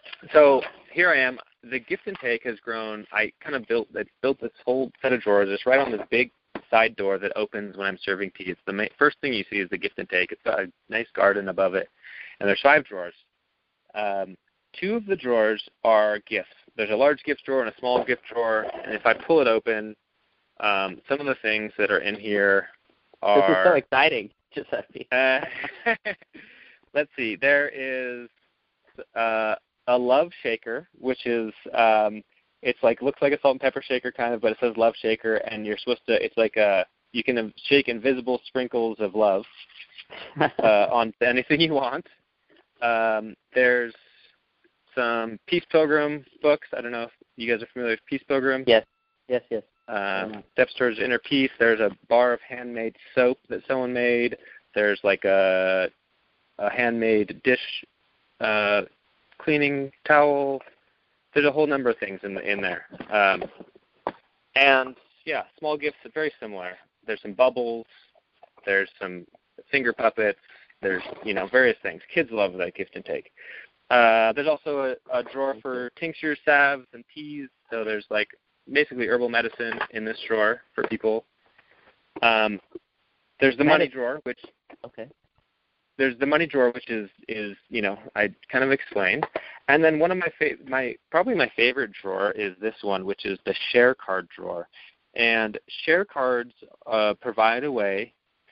so here I am. The gift and take has grown. I kind of built I built this whole set of drawers. It's right on this big side door that opens when I'm serving tea. It's the ma- first thing you see is the gift and take. It's got a nice garden above it, and there's five drawers. Um, two of the drawers are gifts. There's a large gift drawer and a small gift drawer, and if I pull it open, um, some of the things that are in here are... This is so exciting, Giuseppe. Uh, let's see. There is uh, a love shaker, which is, um, it's like, looks like a salt and pepper shaker kind of, but it says love shaker, and you're supposed to, it's like a, you can shake invisible sprinkles of love uh, on anything you want. Um, there's some Peace Pilgrim books. I don't know if you guys are familiar with Peace Pilgrim. Yes, yes, yes. Um, Steps Towards Inner Peace. There's a bar of handmade soap that someone made. There's like a, a handmade dish uh, cleaning towel. There's a whole number of things in the, in there. Um, and yeah, small gifts are very similar. There's some bubbles. There's some finger puppets. There's, you know, various things. Kids love that gift and take. Uh, there's also a, a drawer for tinctures, salves, and teas. So there's like basically herbal medicine in this drawer for people. Um, there's the money drawer, which okay. There's the money drawer, which is is you know I kind of explained, and then one of my fa- my probably my favorite drawer is this one, which is the share card drawer, and share cards uh, provide a way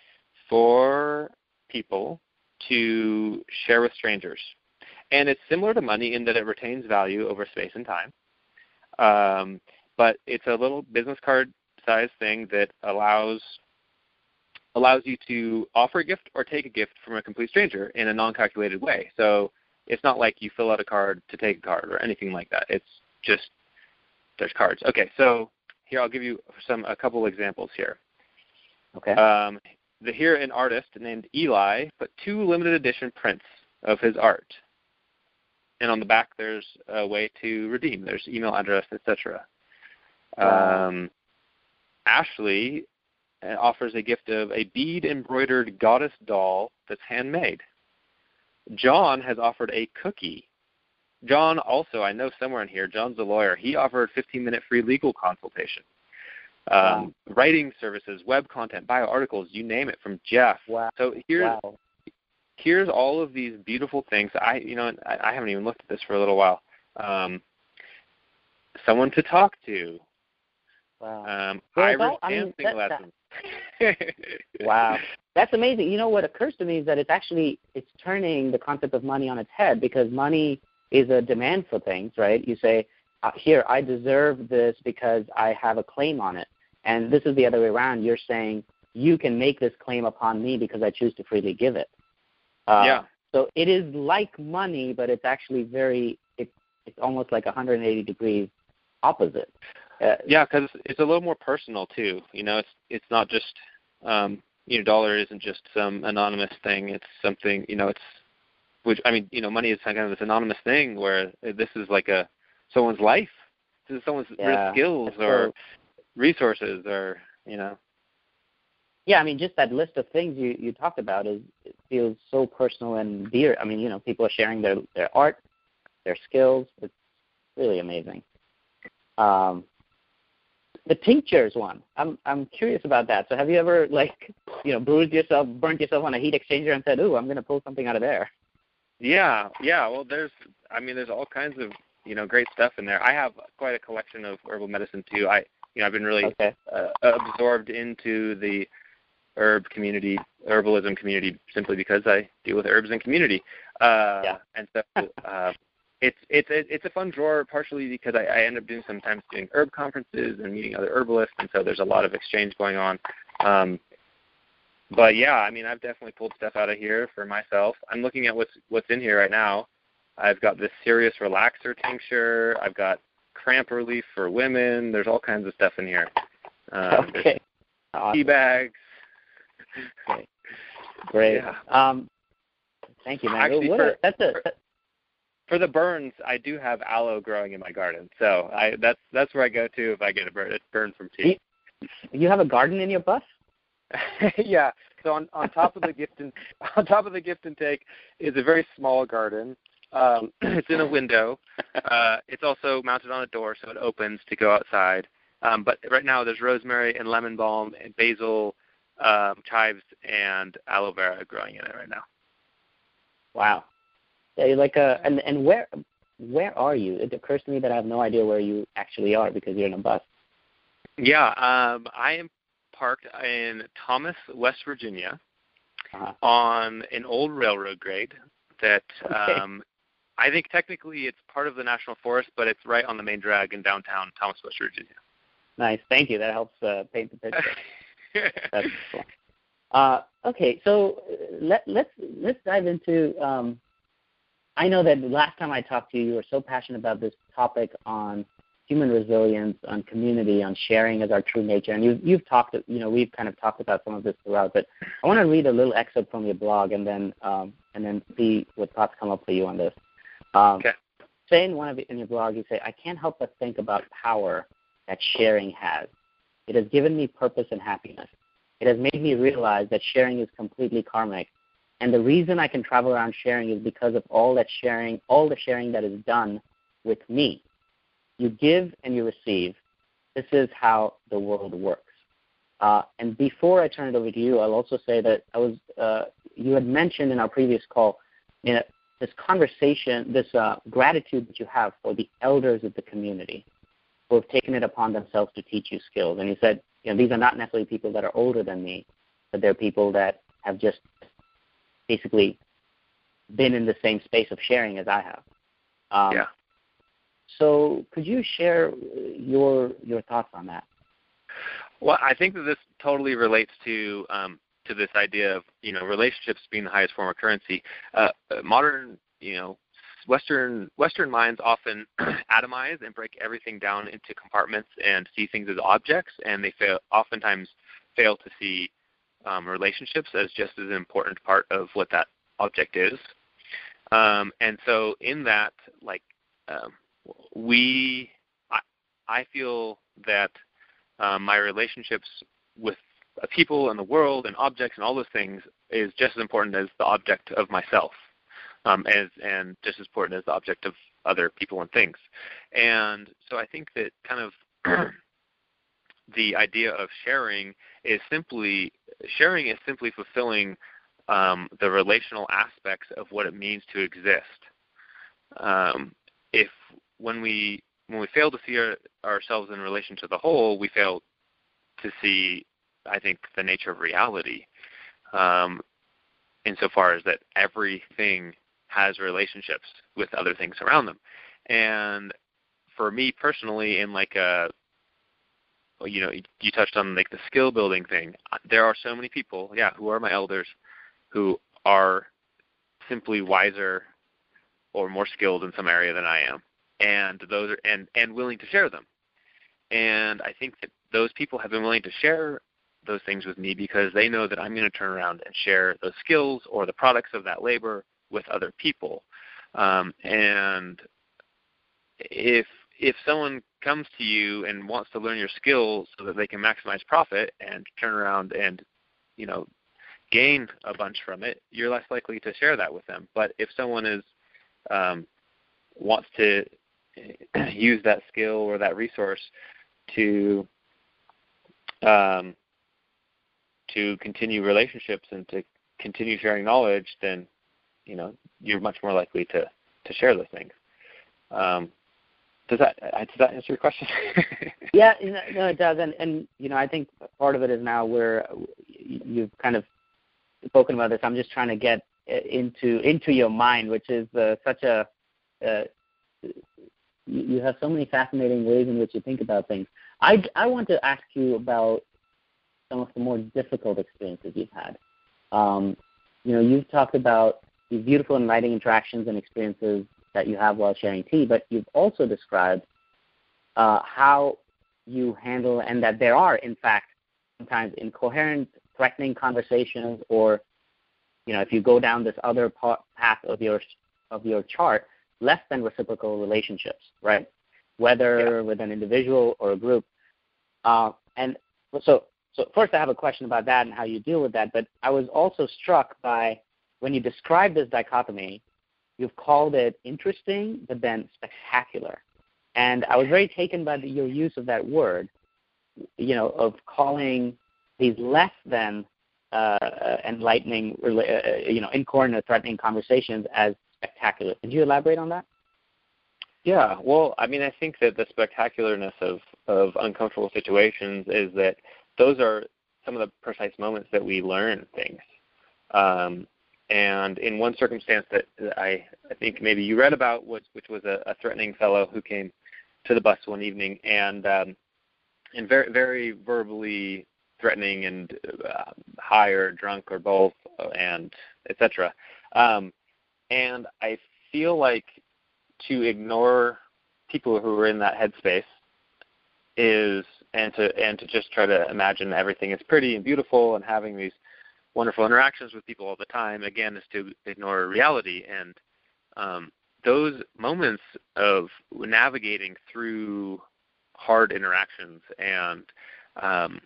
for people to share with strangers. And it's similar to money in that it retains value over space and time. Um, but it's a little business card size thing that allows allows you to offer a gift or take a gift from a complete stranger in a non-calculated way. So it's not like you fill out a card to take a card or anything like that. It's just there's cards. Okay, so here I'll give you some a couple examples here. Okay. Um, the here an artist named Eli put two limited edition prints of his art. And on the back, there's a way to redeem. There's email address, et cetera. Wow. Um, Ashley offers a gift of a bead-embroidered goddess doll that's handmade. John has offered a cookie. John also, I know somewhere in here, John's a lawyer. He offered fifteen-minute free legal consultation. Um, Wow. Writing services, web content, bio articles, you name it, from Jeff. Wow. So here's Wow. here's all of these beautiful things. I, you know, I, I haven't even looked at this for a little while. Um, someone to talk to. Wow. Um, Well, Irish that- I mean, dancing that- lessons. Wow. That's amazing. You know, what occurs to me is that it's actually, it's turning the concept of money on its head, because money is a demand for things, right? You say, uh, here, I deserve this because I have a claim on it. And this is the other way around. You're saying, you can make this claim upon me because I choose to freely give it. Uh, Yeah. So it is like money, but it's actually very, it, it's almost like one hundred eighty degrees opposite. Uh, Yeah, because it's a little more personal too. You know, it's it's not just um, you know, dollar isn't just some anonymous thing. It's something, you know, it's which I mean, you know, money is kind of this anonymous thing where this is like a someone's life. This is someone's Yeah, real skills that's or so- resources or you know. Yeah, I mean, just that list of things you, you talked about is it feels so personal and dear. I mean, you know, people are sharing their, their art, their skills. It's really amazing. Um, the tinctures one, I'm I'm curious about that. So have you ever, like, you know, bruised yourself, burnt yourself on a heat exchanger and said, ooh, I'm going to pull something out of there? Yeah, yeah. Well, there's, I mean, there's all kinds of, you know, great stuff in there. I have quite a collection of herbal medicine too. I, you know, I've been really Okay. uh, absorbed into the herb community, herbalism community, simply because I deal with herbs and community. Uh, Yeah. And so uh, it's it's it's a fun drawer, partially because I, I end up doing sometimes doing herb conferences and meeting other herbalists, and so there's a lot of exchange going on. Um, but yeah, I mean, I've definitely pulled stuff out of here for myself. I'm looking at what's what's in here right now. I've got this serious relaxer tincture. I've got cramp relief for women. There's all kinds of stuff in here. Um, there's Okay. Awesome. tea bags. Okay. Great. Yeah. Um, thank you, man. Actually, what for- a, that's a for- For the burns, I do have aloe growing in my garden, so I that's that's where I go to if I get a burn, burn from tea. you have a garden in your butt? Yeah. So on, on top of the gift and on top of the gift and take is a very small garden. Um, it's in a window. Uh, it's also mounted on a door, so it opens to go outside. Um, but right now there's rosemary and lemon balm and basil, um, chives, and aloe vera growing in it right now. Wow. Yeah, you're like a, and, and where where are you? It occurs to me that I have no idea where you actually are because you're in a bus. Yeah, um, I am parked in Thomas, West Virginia, Uh-huh. on an old railroad grade that Okay. um, I think technically it's part of the National Forest, but it's right on the main drag in downtown Thomas, West Virginia. Nice. Thank you. That helps uh, paint the picture. That's cool. Uh, okay, so uh, let, let's let's dive into. Um, I know that last time I talked to you, you were so passionate about this topic on human resilience, on community, on sharing as our true nature, and you've you've talked. You know, we've kind of talked about some of this throughout. But I want to read a little excerpt from your blog, and then um, and then see what thoughts come up for you on this. Um, okay. Say in one of the, in your blog, you say, "I can't help but think about power that sharing has. It has given me purpose and happiness. It has made me realize that sharing is completely karmic. And the reason I can travel around sharing is because of all that sharing, all the sharing that is done with me. You give and you receive. This is how the world works." Uh, and before I turn it over to you, I'll also say that I was, uh, you had mentioned in our previous call, you know, this conversation, this uh, gratitude that you have for the elders of the community who have taken it upon themselves to teach you skills. And you said, you know, these are not necessarily people that are older than me, but they're people that have just basically been in the same space of sharing as I have. Um, yeah. So could you share your your thoughts on that? Well, I think that this totally relates to um, to this idea of, you know, relationships being the highest form of currency. Uh, modern, you know, Western Western minds often atomize and break everything down into compartments and see things as objects, and they fail, oftentimes fail to see um, relationships as just as an important part of what that object is. Um, and so in that, like, um, we, I, I feel that um, my relationships with people and the world and objects and all those things is just as important as the object of myself. Um, as and just as important as the object of other people and things. And so I think that kind of the idea of sharing is simply, sharing is simply fulfilling um, the relational aspects of what it means to exist. Um, if when we when we fail to see our, ourselves in relation to the whole, we fail to see, I think, the nature of reality, um, insofar as that everything has relationships with other things around them. And for me personally, in like a, you know, you touched on like the skill building thing. There are so many people, yeah, who are my elders, who are simply wiser or more skilled in some area than I am, and those are and and willing to share them. And I think that those people have been willing to share those things with me because they know that I'm going to turn around and share those skills or the products of that labor with other people. Um, and if if someone comes to you and wants to learn your skills so that they can maximize profit and turn around and, you know, gain a bunch from it, you're less likely to share that with them. But if someone is um, wants to use that skill or that resource to um, to continue relationships and to continue sharing knowledge, then, you know, you're much more likely to, to share those things. Um, does that does that answer your question? Yeah, no, it does. And, and, you know, I think part of it is now where you've kind of spoken about this. I'm just trying to get into into your mind, which is uh, such a uh, you have so many fascinating ways in which you think about things. I, I want to ask you about some of the more difficult experiences you've had. Um, you know, you've talked about these beautiful, enlightening interactions and experiences that you have while sharing tea, but you've also described uh, how you handle, and that there are, in fact, sometimes incoherent, threatening conversations, or, you know, if you go down this other path of your of your chart, less than reciprocal relationships, right? Whether yeah. with an individual or a group. Uh, and so, so first I have a question about that and how you deal with that, but I was also struck by when you describe this dichotomy, you've called it interesting, but then spectacular. And I was very taken by the, your use of that word, you know, of calling these less than uh, enlightening, uh, you know, incoherent or threatening conversations as spectacular. Could you elaborate on that? Yeah, well, I mean, I think that the spectacularness of, of uncomfortable situations is that those are some of the precise moments that we learn things. Um, and in one circumstance that I, I think maybe you read about, which, which was a, a threatening fellow who came to the bus one evening and um, and very very verbally threatening and uh, high or drunk or both, and et cetera. Um, and I feel like to ignore people who are in that headspace is, and to and to just try to imagine everything is pretty and beautiful and having these wonderful interactions with people all the time, again, is to ignore reality. And um, those moments of navigating through hard interactions and um,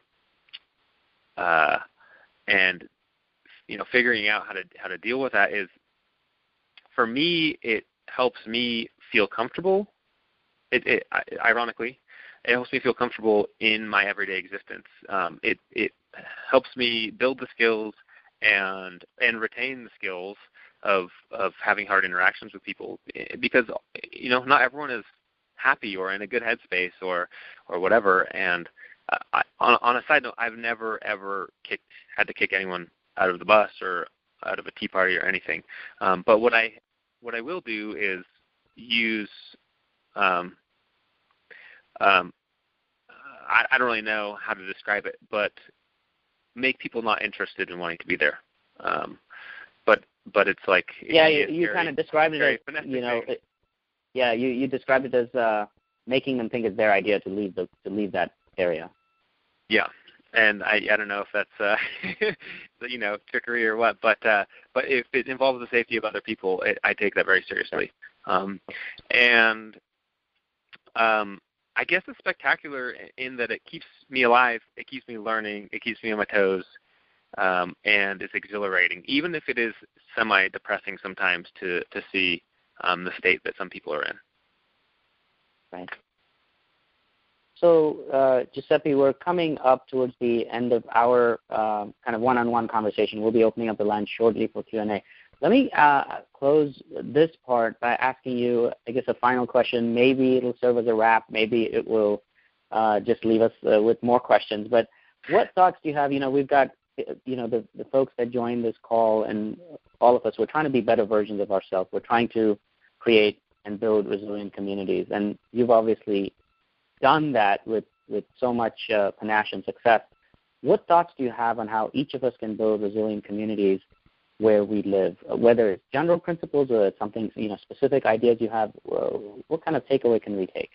uh, and you know figuring out how to how to deal with that is, for me, it helps me feel comfortable. It, it ironically, it helps me feel comfortable in my everyday existence. Um, it it helps me build the skills and and retain the skills of of having hard interactions with people, because you know not everyone is happy or in a good headspace or or whatever. And uh, I, on, on a side note, I've never ever kicked had to kick anyone out of the bus or out of a tea party or anything. Um, but what I what I will do is use um, um, I, I don't really know how to describe it, but make people not interested in wanting to be there. Um, but but it's like yeah, you, you kind of described it as you know, it, yeah, you, you described it as uh, making them think it's their idea to leave the to leave that area. Yeah, and I I don't know if that's uh, you know trickery or what, but uh, but if it involves the safety of other people, it, I take that very seriously. Um, and um, I guess it's spectacular in that it keeps me alive, it keeps me learning, it keeps me on my toes, um, and it's exhilarating, even if it is semi-depressing sometimes to, to see um, the state that some people are in. Right. So, uh, Giuseppe, we're coming up towards the end of our uh, kind of one-on-one conversation. We'll be opening up the line shortly for Q and A. Let me uh, close this part by asking you, I guess, a final question. Maybe it'll serve as a wrap. Maybe it will uh, just leave us uh, with more questions. But what thoughts do you have? You know, we've got, you know, the, the folks that joined this call, and all of us, we're trying to be better versions of ourselves. We're trying to create and build resilient communities. And you've obviously done that with, with so much uh, panache and success. What thoughts do you have on how each of us can build resilient communities where we live, whether it's general principles or it's something, you know, specific ideas you have? What kind of takeaway can we take?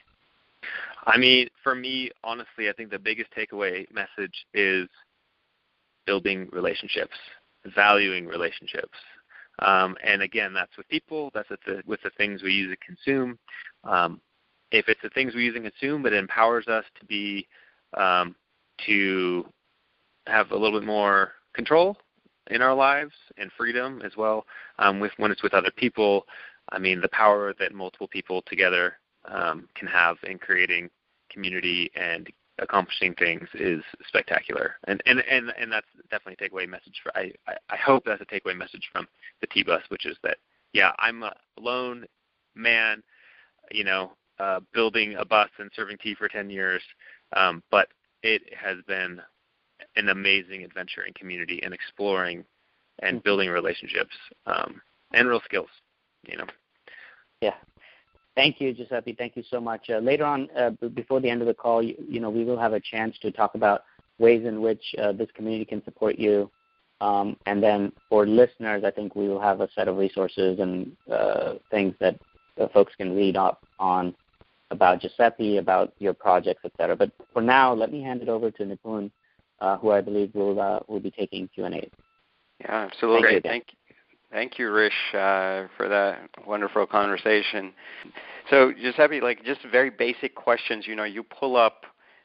I mean, for me, honestly, I think the biggest takeaway message is building relationships, valuing relationships. Um, and again, that's with people, that's with the, with the things we use and consume. Um, if it's the things we use and consume, it empowers us to be, um, to have a little bit more control in our lives and freedom as well. Um, with when it's with other people, I mean, the power that multiple people together um, can have in creating community and accomplishing things is spectacular. And and, and, and that's definitely a takeaway message. For I, I, I hope that's a takeaway message from the T-Bus, which is that, yeah, I'm a lone man, you know, uh, building a bus and serving tea for ten years, um, but it has been an amazing adventure in community and exploring and building relationships um, and real skills, you know. Yeah. Thank you, Giuseppe. Thank you so much. Uh, later on, uh, b- before the end of the call, you, you know, we will have a chance to talk about ways in which uh, this community can support you. Um, and then for listeners, I think we will have a set of resources and uh, things that uh, folks can read up on about Giuseppe, about your projects, et cetera. But for now, let me hand it over to Nipun, Uh, who I believe will uh, will be taking Q and A. Yeah, absolutely. Thank you, thank, thank you, Rish, uh, for that wonderful conversation. So, Giuseppe, like just very basic questions. You know, you pull up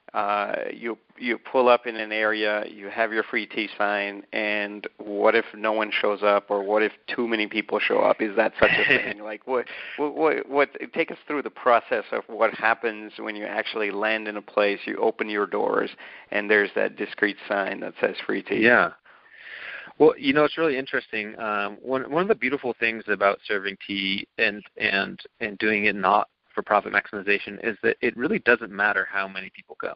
uh, you you pull up in an area, you have your free tea sign, and what if no one shows up, or what if too many people show up? Is that such a thing? Like, what, what, what, what? Take us through the process of what happens when you actually land in a place, you open your doors, and there's that discreet sign that says free tea. Yeah. Well, you know, it's really interesting. Um, one one of the beautiful things about serving tea and and and doing it not for profit maximization is that it really doesn't matter how many people come.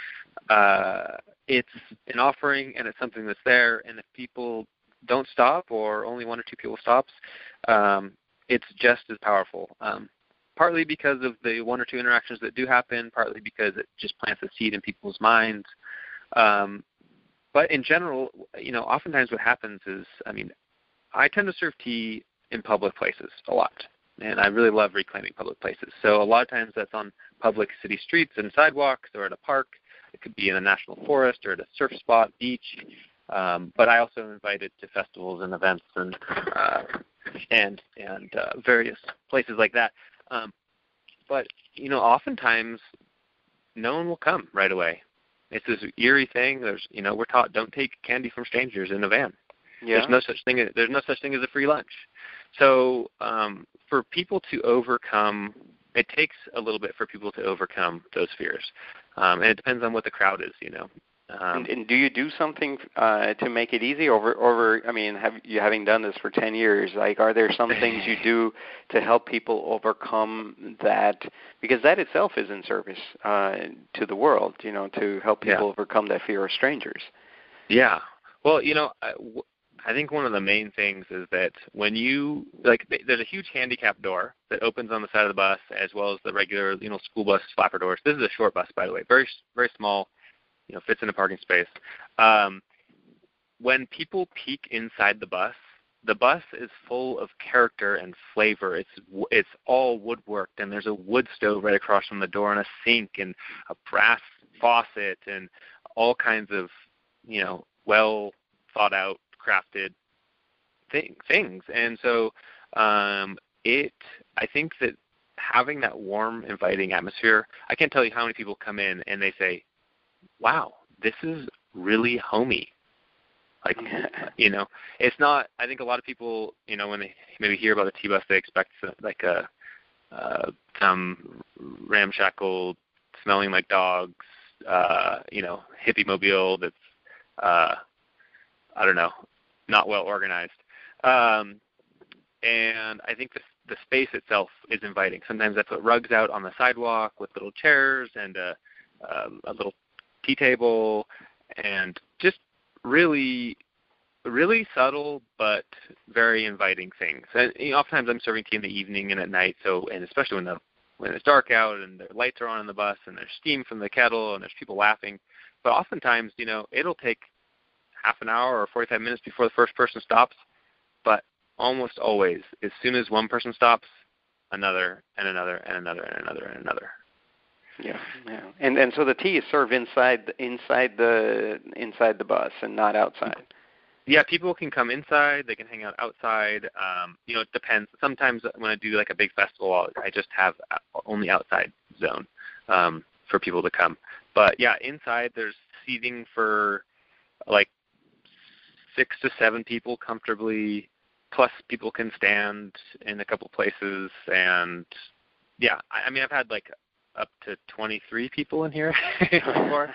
Uh, it's an offering, and it's something that's there. And if people don't stop, or only one or two people stops, um, it's just as powerful. Um, partly because of the one or two interactions that do happen, partly because it just plants a seed in people's minds. Um, But in general, you know, oftentimes what happens is, I mean, I tend to serve tea in public places a lot, and I really love reclaiming public places. So a lot of times that's on public city streets and sidewalks, or at a park. It could be in a national forest, or at a surf spot, beach. Um, but I also invite it to festivals and events and uh, and and uh, various places like that. Um, but you know, oftentimes no one will come right away. It's this eerie thing. There's, you know, we're taught don't take candy from strangers in a van. Yeah. There's no such thing. There's no such thing as a free lunch. So um, for people to overcome, it takes a little bit for people to overcome those fears, um, and it depends on what the crowd is, you know. Um, and, and do you do something uh, to make it easy? Over, over. I mean, have you having done this for ten years? Like, are there some things you do to help people overcome that? Because that itself is in service uh, to the world. You know, to help people yeah. overcome that fear of strangers. Yeah. Well, you know, I, I think one of the main things is that when you like, there's a huge handicap door that opens on the side of the bus, as well as the regular, you know, school bus flapper doors. This is a short bus, by the way, very, very small. You know, fits in a parking space. Um, when people peek inside the bus, the bus is full of character and flavor. It's it's all woodworked, and there's a wood stove right across from the door, and a sink, and a brass faucet, and all kinds of, you know, well thought out, crafted thing, things. And so, um, it. I think that having that warm, inviting atmosphere. I can't tell you how many people come in and they say, wow, this is really homey. Like, you know, it's not, I think a lot of people, you know, when they maybe hear about the tea bus, they expect like a, uh, some ramshackle, smelling like dogs, uh, you know, hippie mobile that's, uh, I don't know, not well organized. Um, and I think the, the space itself is inviting. Sometimes I put rugs out on the sidewalk with little chairs and a, um, a little tea table, and just really, really subtle but very inviting things. And you know, oftentimes I'm serving tea in the evening and at night, so and especially when the when it's dark out and the lights are on in the bus and there's steam from the kettle and there's people laughing. But oftentimes, you know, it'll take half an hour or forty-five minutes before the first person stops. But almost always, as soon as one person stops, another and another and another and another and another. Yeah, yeah, and and so the tea is served inside inside the inside the bus and not outside. Yeah, people can come inside. They can hang out outside. Um, you know, it depends. Sometimes when I do like a big festival, I just have only outside zone um, for people to come. But yeah, inside there's seating for like six to seven people comfortably. Plus, people can stand in a couple places, and yeah, I, I mean, I've had like up to twenty-three people in here before.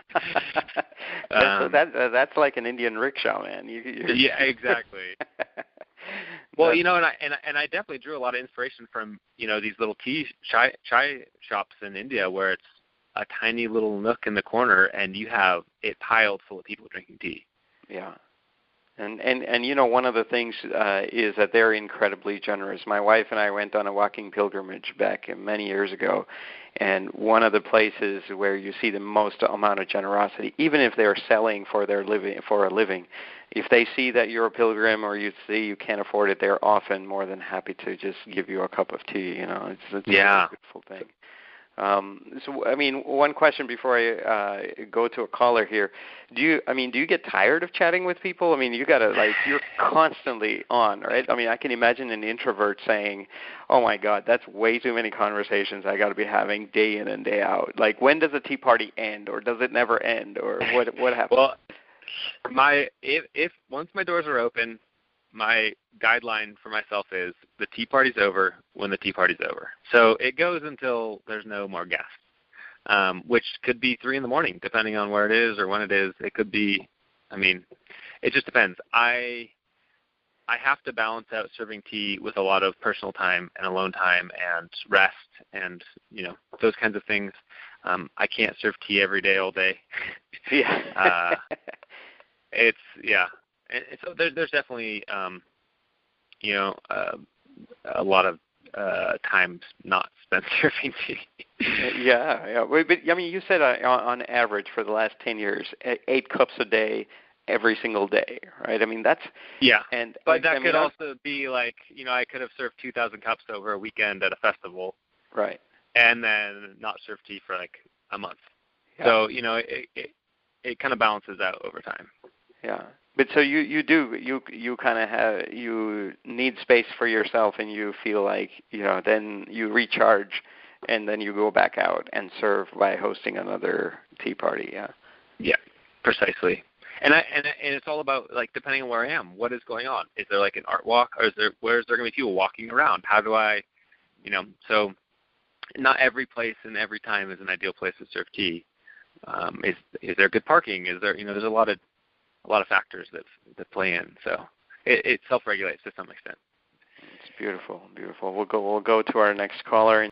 um, that, uh, that's like an Indian rickshaw, man. You, yeah, exactly. Well, you know, and I, and I and I definitely drew a lot of inspiration from, you know, these little tea chai, chai shops in India where it's a tiny little nook in the corner and you have it piled full of people drinking tea. Yeah. And, and, and you know, one of the things uh, is that they're incredibly generous. My wife and I went on a walking pilgrimage back many years ago, and one of the places where you see the most amount of generosity, even if they're selling for their living for a living, if they see that you're a pilgrim or you see you can't afford it, they're often more than happy to just give you a cup of tea. You know, it's, it's yeah. a beautiful thing. Um, so, I mean, one question before I uh, go to a caller here. Do you, I mean, do you get tired of chatting with people? I mean, you got to, like, you're constantly on, right? I mean, I can imagine an introvert saying, oh, my God, that's way too many conversations I got to be having day in and day out. Like, when does a tea party end, or does it never end, or what What happens? Well, my if, if once my doors are open, my guideline for myself is the tea party's over when the tea party's over. So it goes until there's no more guests, um, which could be three in the morning, depending on where it is or when it is. It could be, I mean, it just depends. I I have to balance out serving tea with a lot of personal time and alone time and rest and, you know, those kinds of things. Um, I can't serve tea every day all day. Yeah. uh, it's, yeah. And so there, there's definitely, um, you know, uh, a lot of uh, time not spent serving tea. yeah, yeah. But, I mean, you said uh, on, on average for the last ten years, eight cups a day, every single day, right? I mean, that's yeah. And but I, that I mean, could I'm, also be like, you know, I could have served two thousand cups over a weekend at a festival, right? And then not serve tea for like a month. Yeah. So you know, it it, it kind of balances out over time. Yeah. But so you, you do you you kind of have you need space for yourself, and you feel like, you know, then you recharge, and then you go back out and serve by hosting another tea party. Yeah. Yeah, precisely. And I and and it's all about, like, depending on where I am, what is going on? Is there like an art walk, or is there where is there going to be people walking around? How do I, you know, so not every place and every time is an ideal place to serve tea. Um, is is there good parking? Is there, you know, there's a lot of a lot of factors that that play in. So it, it self-regulates to some extent. It's beautiful, beautiful. We'll go we'll go to our next caller.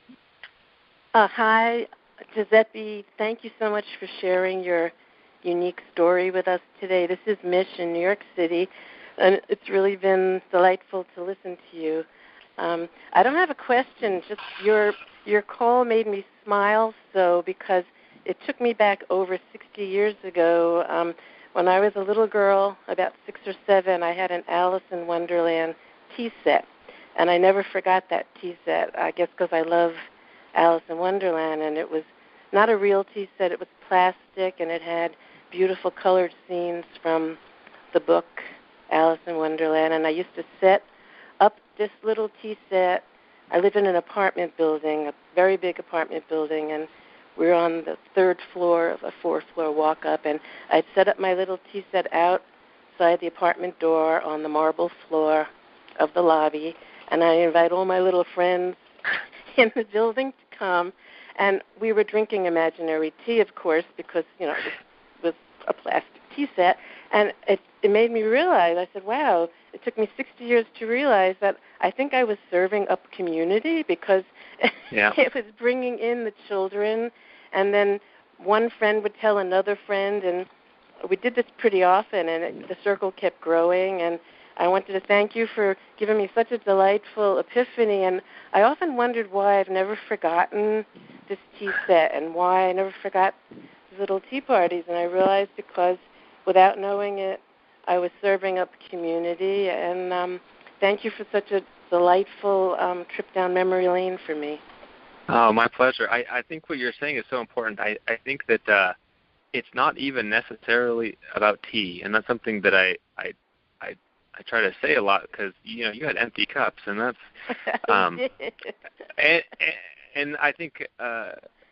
Uh, hi, Giuseppe. Thank you so much for sharing your unique story with us today. This is Mish in New York City, and it's really been delightful to listen to you. Um, I don't have a question. Just your your call made me smile so, because it took me back over sixty years ago. Um, when I was a little girl, about six or seven, I had an Alice in Wonderland tea set, and I never forgot that tea set. I guess because I love Alice in Wonderland, and it was not a real tea set. It was plastic, and it had beautiful colored scenes from the book Alice in Wonderland, and I used to set up this little tea set. I live in an apartment building, a very big apartment building, and we're on the third floor of a four-floor walk-up, and I'd set up my little tea set outside the apartment door on the marble floor of the lobby, and I invite all my little friends in the building to come, and we were drinking imaginary tea, of course, because, you know, it was a plastic tea set, and it, it made me realize, I said, wow, it took me sixty years to realize that I think I was serving up community, because yeah. it was bringing in the children, and then one friend would tell another friend, and we did this pretty often, and it, the circle kept growing, and I wanted to thank you for giving me such a delightful epiphany, and I often wondered why I've never forgotten this tea set and why I never forgot these little tea parties, and I realized because without knowing it, I was serving up community, and um, thank you for such a delightful um, trip down memory lane for me. Oh, my pleasure. I, I think what you're saying is so important. I, I think that uh, it's not even necessarily about tea, and that's something that I I, I, I try to say a lot, because, you know, you had empty cups, and that's um, and, and I think uh,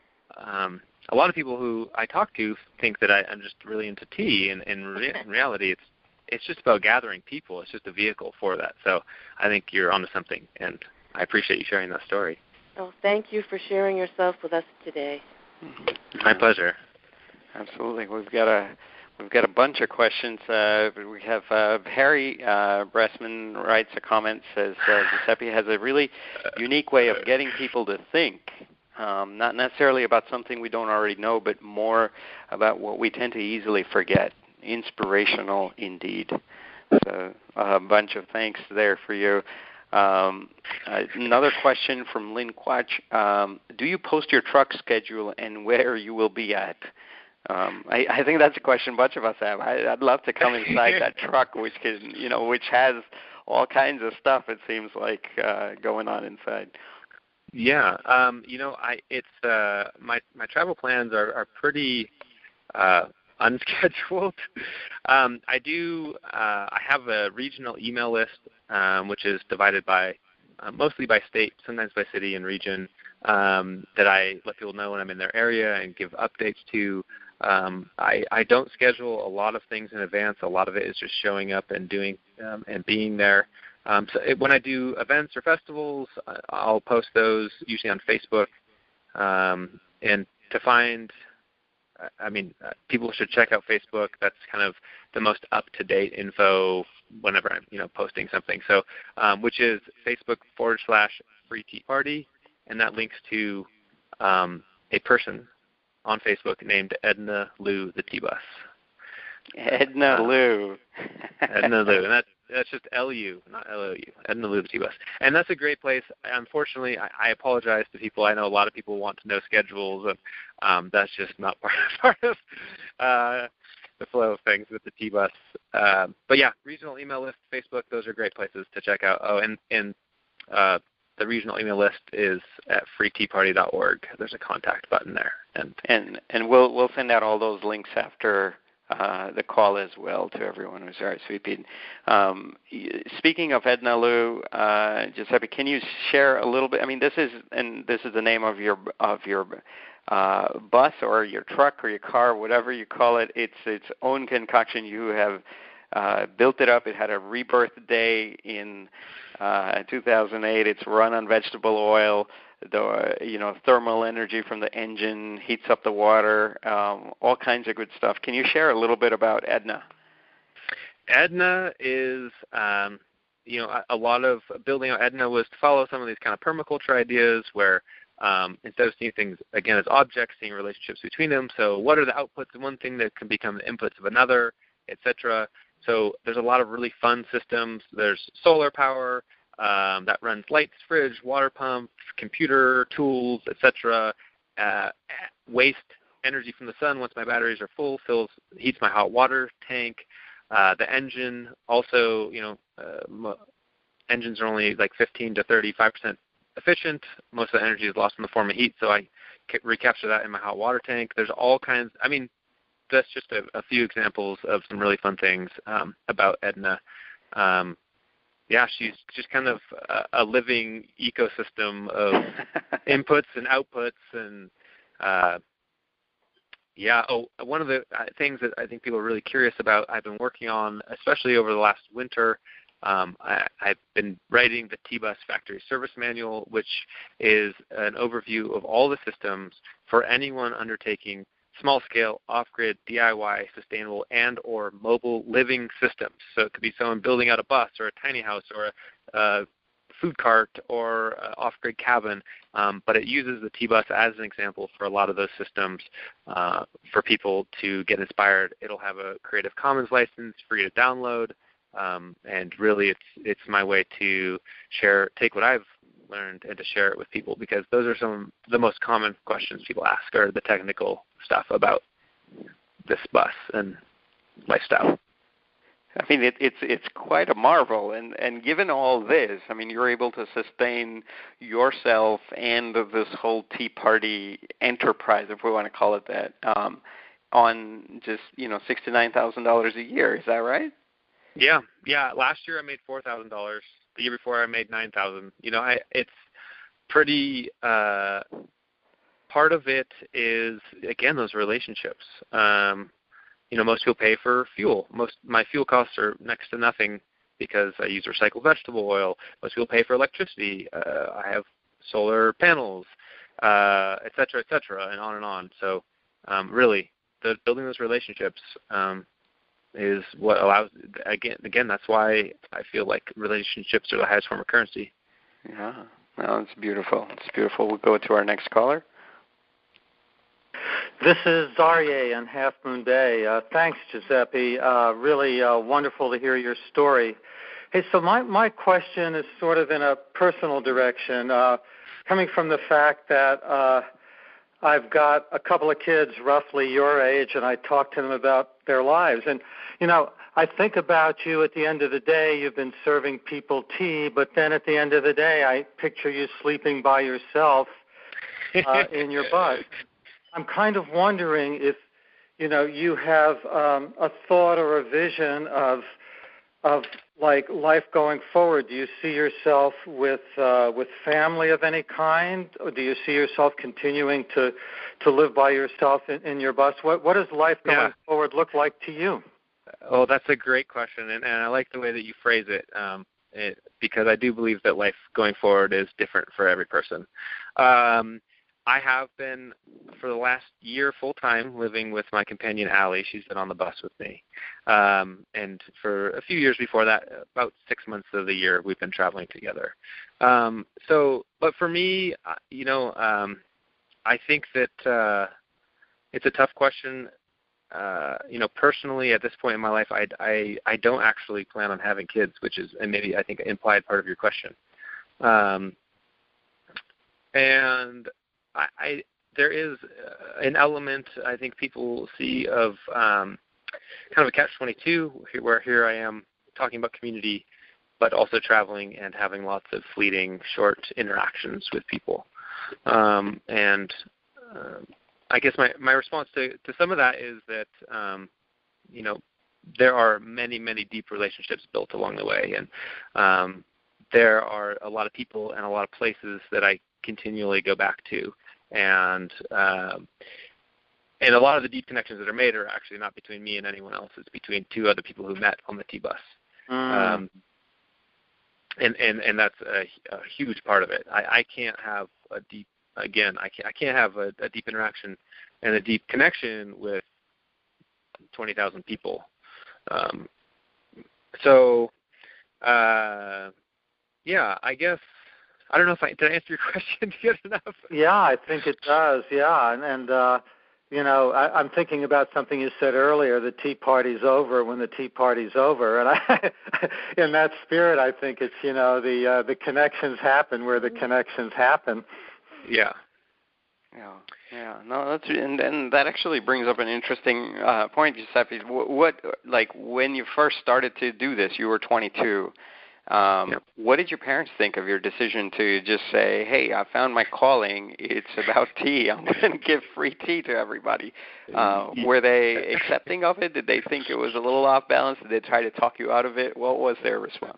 um, a lot of people who I talk to think that I, I'm just really into tea, and, and re- in reality, it's it's just about gathering people. It's just a vehicle for that. So I think you're onto something, and I appreciate you sharing that story. Oh, thank you for sharing yourself with us today. Mm-hmm. My pleasure. Absolutely. We've got a we've got a bunch of questions. Uh, we have uh, Harry uh, Bressman writes a comment, says uh, Giuseppe has a really unique way of getting people to think. Um, not necessarily about something we don't already know, but more about what we tend to easily forget. Inspirational indeed. So a bunch of thanks there for you. Um, uh, another question from Lynn Quach. Um, do you post your truck schedule and where you will be at? Um, I, I think that's a question a bunch of us have. I, I'd love to come inside that truck, which can, you know, which has all kinds of stuff. It seems like uh, going on inside. Yeah, um, you know, I it's uh, my my travel plans are are pretty uh, unscheduled. um, I do uh, I have a regional email list, um, which is divided by uh, mostly by state, sometimes by city and region, um, that I let people know when I'm in their area and give updates to. Um, I, I don't schedule a lot of things in advance. A lot of it is just showing up and doing um, and being there. Um, so it, when I do events or festivals, I'll post those usually on Facebook. Um, and to find, I mean, people should check out Facebook. That's kind of the most up-to-date info whenever I'm, you know, posting something. So, um, which is Facebook forward slash Free Tea Party, and that links to um, a person on Facebook named Edna Lou the T-Bus. Edna uh, Lou. Edna Lou, and that, that's just L U, not L O U. Edna Lou the T-Bus. And that's a great place. Unfortunately, I, I apologize to people. I know a lot of people want to know schedules, and um, that's just not part, part of uh, the flow of things with the T-Bus. Uh, but yeah, regional email list, Facebook, those are great places to check out. Oh, and, and uh, the regional email list is at free tea party dot org. There's a contact button there. And and, and we'll we'll send out all those links after Uh, the call as well to everyone who's R S V P'd. Um, speaking of Edna Lou, uh, Giuseppe, can you share a little bit? I mean, this is and this is the name of your of your uh, bus or your truck or your car, whatever you call it. It's its own concoction. You have uh, built it up. It had a rebirth day in uh, two thousand eight. It's run on vegetable oil. The you know thermal energy from the engine heats up the water, um, all kinds of good stuff. Can you share a little bit about Edna? Edna is, um, you know, a, a lot of building out Edna was to follow some of these kind of permaculture ideas where um, instead of seeing things, again, as objects, seeing relationships between them. So what are the outputs of one thing that can become the inputs of another, et cetera. So there's a lot of really fun systems. There's solar power. Um, that runs lights, fridge, water pump, computer, tools, et cetera. Uh, waste energy from the sun once my batteries are full, fills, heats my hot water tank. Uh, the engine also, you know, uh, engines are only like fifteen to thirty-five percent efficient. Most of the energy is lost in the form of heat, so I recapture that in my hot water tank. There's all kinds. I mean, that's just a, a few examples of some really fun things um, about Edna. Um, Yeah, she's just kind of a, a living ecosystem of inputs and outputs, and uh, yeah. Oh, one of the things that I think people are really curious about, I've been working on, especially over the last winter. Um, I, I've been writing the T-Bus Factory Service Manual, which is an overview of all the systems for anyone undertaking small-scale, off-grid, D I Y, sustainable, and or mobile living systems. So it could be someone building out a bus or a tiny house or a, a food cart or an off-grid cabin, um, but it uses the T-Bus as an example for a lot of those systems uh, for people to get inspired. It'll have a Creative Commons license, free to download, um, and really it's it's my way to share, take what I've learned and to share it with people, because those are some of the most common questions people ask, are the technical stuff about this bus and lifestyle. I mean, it, it's it's quite a marvel, and, and given all this, I mean, you're able to sustain yourself and this whole Tea Party enterprise, if we want to call it that, um, on just, you know, sixty-nine thousand dollars a year. Is that right? Yeah, yeah. Last year I made four thousand dollars. The year before I made nine thousand dollars. You know, I, it's pretty, uh, part of it is, again, those relationships. Um, you know, most people pay for fuel. Most my fuel costs are next to nothing because I use recycled vegetable oil. Most people pay for electricity. Uh, I have solar panels, uh, et cetera, et cetera, and on and on. So um, really, the, building those relationships um, is what allows, again, again, that's why I feel like relationships are the highest form of currency. Yeah, no, it's beautiful. It's beautiful. We'll go to our next caller. This is Zarye in Half Moon Bay. Uh, thanks, Giuseppe. Uh, really uh, wonderful to hear your story. Hey, so my, my question is sort of in a personal direction, uh, coming from the fact that uh, I've got a couple of kids roughly your age, and I talk to them about their lives. And, you know, I think about you at the end of the day. You've been serving people tea, but then at the end of the day, I picture you sleeping by yourself uh, in your bus. I'm kind of wondering if, you know, you have um, a thought or a vision of of like life going forward. Do you see yourself with uh, with family of any kind, or do you see yourself continuing to to live by yourself in, in your bus? What what does life going yeah. forward look like to you? Oh, that's a great question, and, and I like the way that you phrase it, um, it, because I do believe that life going forward is different for every person. Um, I have been, for the last year full-time, living with my companion, Allie. She's been on the bus with me. Um, and for a few years before that, about six months of the year, we've been traveling together. Um, so, but for me, you know, um, I think that uh, it's a tough question. Uh, you know, personally, at this point in my life, I, I, I don't actually plan on having kids, which is, and maybe I think implied part of your question. Um, and I, I there is an element I think people see of um, kind of a catch twenty-two, where here I am talking about community, but also traveling and having lots of fleeting, short interactions with people. Um, and uh, I guess my, my response to, to some of that is that, um, you know, there are many, many deep relationships built along the way. And um, there are a lot of people and a lot of places that I continually go back to. And um, and a lot of the deep connections that are made are actually not between me and anyone else. It's between two other people who met on the T-bus. Mm. Um, and, and, and that's a, a huge part of it. I, I can't have a deep, again, I can't, I can't have a, a deep interaction and a deep connection with twenty thousand people. Um, so, uh, yeah, I guess, I don't know if I, did I answer your question good enough? Yeah, I think it does, yeah. And, and uh, you know, I, I'm thinking about something you said earlier, the tea party's over when the tea party's over. And I, in that spirit, I think it's, you know, the uh, the connections happen where the connections happen. Yeah. Yeah, yeah. No, that's and, and that actually brings up an interesting uh, point, Giuseppe. What, what, like, when you first started to do this, you were twenty-two. Um, yep. What did your parents think of your decision to just say, "Hey, I found my calling. It's about tea. I'm going to give free tea to everybody"? Uh, were they accepting of it? Did they think it was a little off balance? Did they try to talk you out of it? What was their response?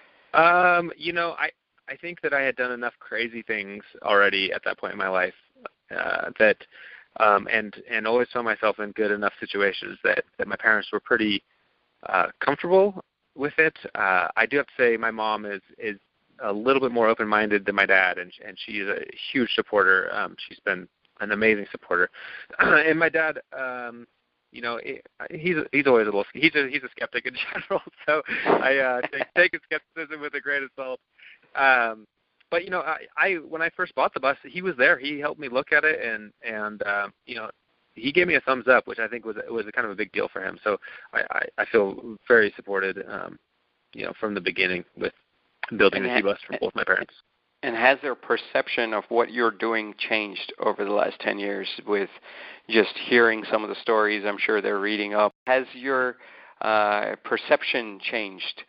Um, you know, I I think that I had done enough crazy things already at that point in my life. Uh, that um, and and always found myself in good enough situations that, that my parents were pretty uh, comfortable with it. Uh, I do have to say my mom is is a little bit more open-minded than my dad, and and she's a huge supporter. Um, she's been an amazing supporter. And my dad, um, you know, he's he's always a little he's a he's a skeptic in general. So I uh, take, take his skepticism with a grain of salt. Um, But, you know, I, I when I first bought the bus, he was there. He helped me look at it, and, and uh, you know, he gave me a thumbs up, which I think was was a kind of a big deal for him. So I, I, I feel very supported, um, you know, from the beginning with building and the T-bus from both my parents. And has their perception of what you're doing changed over the last ten years with just hearing some of the stories I'm sure they're reading up? Has your uh, perception changed?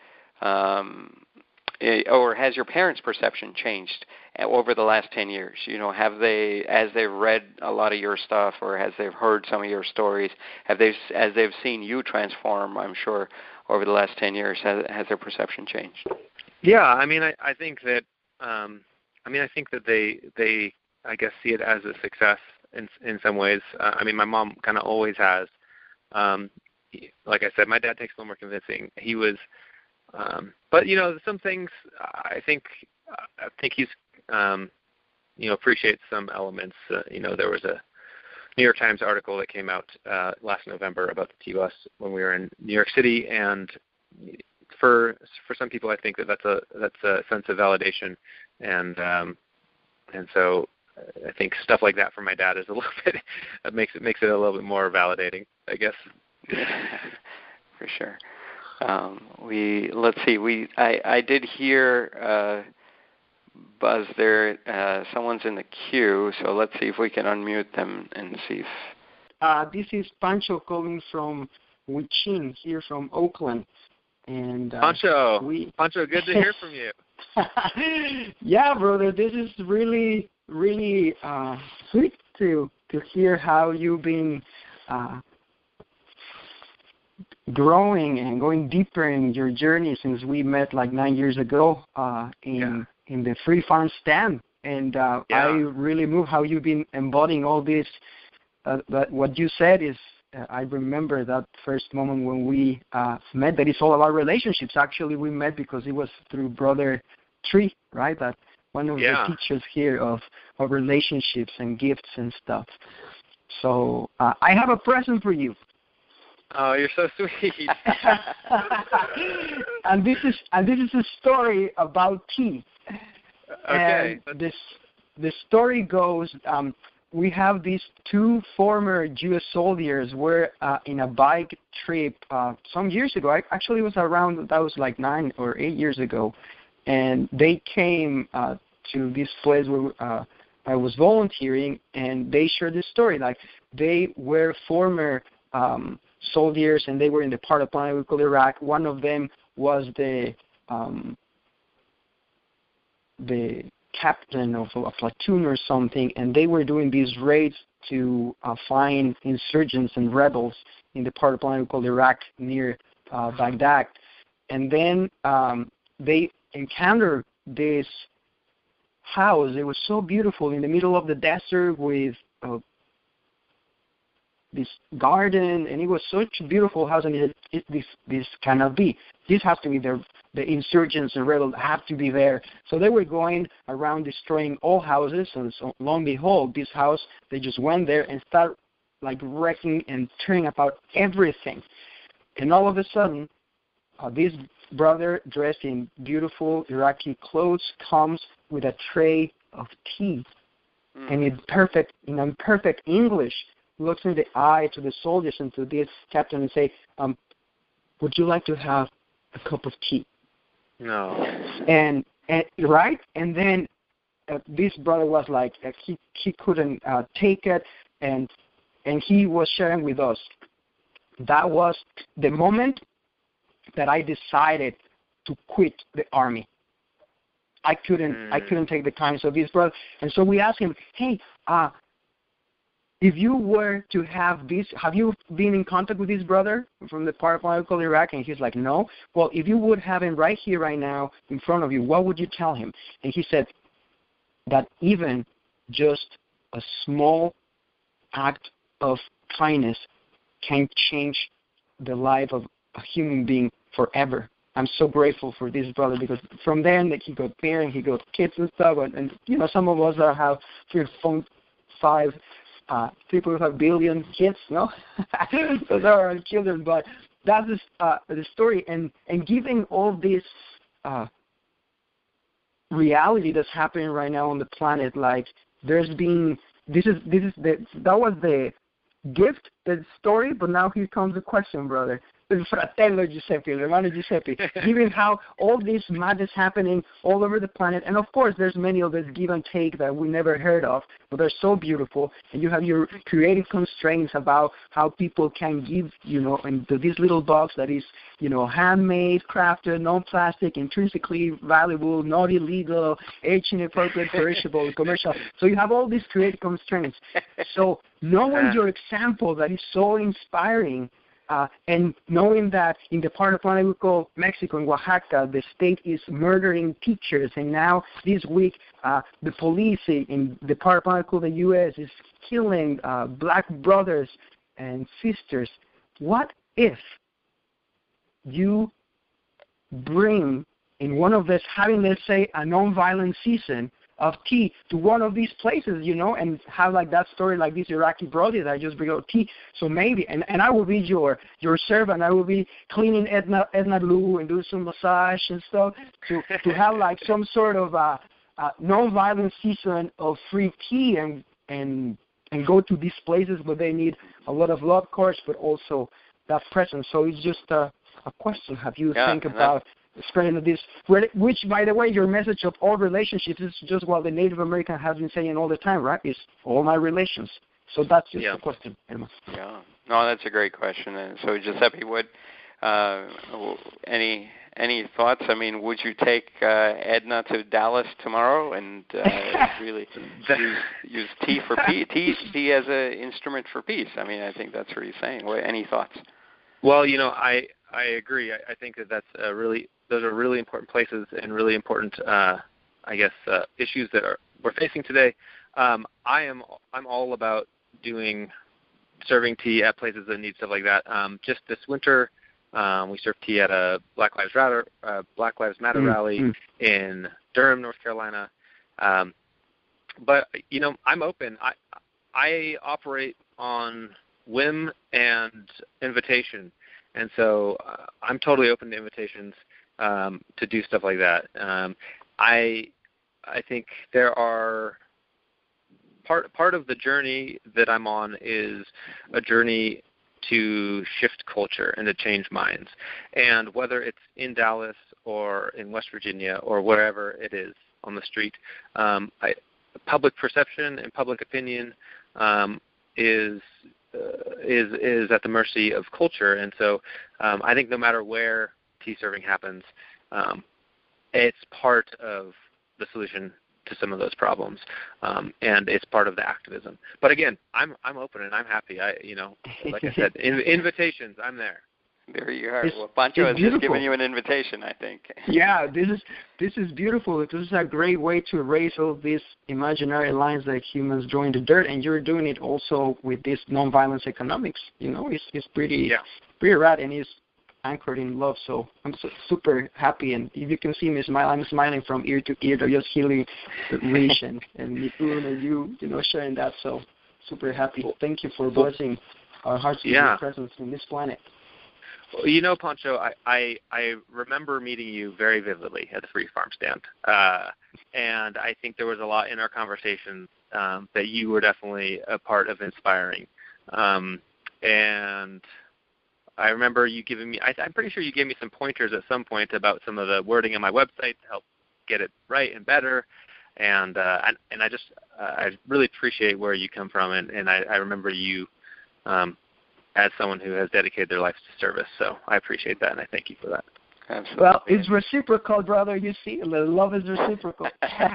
Um Or has your parents' perception changed over the last ten years? You know, have they, as they've read a lot of your stuff, or as they've heard some of your stories, have they, as they've seen you transform, I'm sure, over the last ten years, has, has their perception changed? Yeah, I mean, I, I think that, um, I mean, I think that they, they, I guess, see it as a success in in some ways. Uh, I mean, my mom kind of always has. Um, like I said, my dad takes a little more convincing. He was. Um, but you know, some things I think I think he's um, you know appreciates some elements. Uh, you know, there was a New York Times article that came out uh, last November about the T-bus when we were in New York City, and for for some people, I think that that's a that's a sense of validation, and um, and so I think stuff like that from my dad is a little bit it makes it makes it a little bit more validating, I guess. For sure. Um, we let's see. We I, I did hear uh, buzz there. Uh, someone's in the queue, so let's see if we can unmute them and see if. Uh, this is Pancho calling from with Chin here from Oakland. And uh, Pancho, we... Pancho, good to hear from you. Yeah, brother, this is really, really uh, sweet to to hear how you've been uh, growing and going deeper in your journey since we met like nine years ago uh, in yeah. in the Free Farm Stand. And uh, yeah. I really moved how you've been embodying all this. Uh, that what you said is, uh, I remember that first moment when we uh, met, that it's all about relationships. Actually, we met because it was through Brother Tree, right? That one of yeah. the teachers here of, of relationships and gifts and stuff. So uh, I have a present for you. Oh, you're so sweet. and this is and this is a story about tea. Okay. And this the story goes. Um, we have these two former U S soldiers were uh, in a bike trip uh, some years ago. I, actually, it was around that was like nine or eight years ago, and they came uh, to this place where uh, I was volunteering, and they shared this story. Like they were former um, soldiers, and they were in the part of planet we call Iraq. One of them was the um, the captain of a platoon or something, and they were doing these raids to uh, find insurgents and rebels in the part of planet we call Iraq near uh, Baghdad. And then um, they encountered this house. It was so beautiful in the middle of the desert with uh, this garden, and it was such a beautiful house. And it, it, this this cannot be. This has to be there. The insurgents and rebels have to be there. So they were going around destroying all houses, and so lo and behold, this house, they just went there and started like wrecking and tearing apart everything. And all of a sudden, uh, this brother dressed in beautiful Iraqi clothes comes with a tray of tea, mm. and in perfect, in perfect English, looks in the eye to the soldiers and to this captain and say, um, "Would you like to have a cup of tea?" No. And, and right, and then uh, this brother was like, uh, he he couldn't uh, take it, and and he was sharing with us. That was the moment that I decided to quit the army. I couldn't mm. I couldn't take the time. So this brother, and so we asked him, hey, uh, if you were to have this, have you been in contact with this brother from the part of local Iraq? And he's like, no. Well, if you would have him right here, right now, in front of you, what would you tell him? And he said that even just a small act of kindness can change the life of a human being forever. I'm so grateful for this brother, because from then like, he got married, he got kids and stuff, and, and you know, some of us are have three, four, five. Uh, three point five billion kids, no? Those are our children, but that's uh, the story. And, and given all this uh, reality that's happening right now on the planet, like there's been, this is, this is the, that was the gift, the story, but now here comes the question, brother. Fratello Giuseppe, Hermano Giuseppe, given how all this madness happening all over the planet, and of course there's many of this give and take that we never heard of, but they're so beautiful, and you have your creative constraints about how people can give, you know, into this little box that is, you know, handmade, crafted, non-plastic, intrinsically valuable, not illegal, age-inappropriate, perishable, commercial. So you have all these creative constraints. So knowing your example that is so inspiring, Uh, and knowing that in the part of planet we call Mexico, in Oaxaca, the state is murdering teachers, and now this week uh, the police in the part of planet called the U S is killing uh, black brothers and sisters. What if you bring in one of this, having, let's say, a non-violent season of tea to one of these places, you know, and have like that story like this Iraqi brother that I just bring out tea. So maybe, and, and I will be your your servant. I will be cleaning Edna Edna Lou and doing some massage and stuff to to have like some sort of a, a non-violent season of free tea and and and go to these places where they need a lot of love, course, but also that presence. So it's just a, a question. Have you yeah, think about spreading this, which, by the way, your message of all relationships is just what the Native American has been saying all the time, right? Is all my relations. So that's just yeah. the question, Emma. Yeah. No, that's a great question. And so, Giuseppe, what uh, any any thoughts? I mean, would you take uh, Edna to Dallas tomorrow and uh, really use, use tea for peace, tea, tea as an instrument for peace? I mean, I think that's what he's saying. What, any thoughts? Well, you know, I I agree. I, I think that that's a really those are really important places and really important, uh, I guess, uh, issues that are we're facing today. Um, I am I'm all about doing serving tea at places that need stuff like that. Um, just this winter, um, we served tea at a Black Lives Matter uh, Black Lives Matter mm, rally mm. in Durham, North Carolina. Um, but you know, I'm open. I I operate on whim and invitation, and so uh, I'm totally open to invitations um, to do stuff like that. Um, I I think there are part part of the journey that I'm on is a journey to shift culture and to change minds, and whether it's in Dallas or in West Virginia or wherever it is on the street, um, I, public perception and public opinion um, is uh, is is at the mercy of culture, and so um, I think no matter where tea serving happens, um, it's part of the solution to some of those problems, um, and it's part of the activism. But again, I'm I'm open and I'm happy. I you know, like I said, in, invitations, I'm there. There you are. It's, well, Pancho has beautiful. just given you an invitation, I think. Yeah, this is this is beautiful. This is a great way to erase all these imaginary lines that humans draw in the dirt, and you're doing it also with this nonviolence economics. You know, it's it's pretty yeah. pretty rad, and it's anchored in love. So I'm so, super happy, and if you can see me smile, I'm smiling from ear to ear. They're just healing the reach and and Nipun and you, you know, sharing that. So super happy. Thank you for blessing our hearts with yeah. your presence in this planet. Well, you know, Pancho, I, I, I remember meeting you very vividly at the Free Farm Stand, uh, and I think there was a lot in our conversation um, that you were definitely a part of inspiring. Um, and I remember you giving me, I, I'm pretty sure you gave me some pointers at some point about some of the wording on my website to help get it right and better. And uh, and, and I just, uh, I really appreciate where you come from, and, and I, I remember you um, as someone who has dedicated their life to service. So I appreciate that, and I thank you for that. Absolutely. Well, it's reciprocal, brother. You see, love is reciprocal.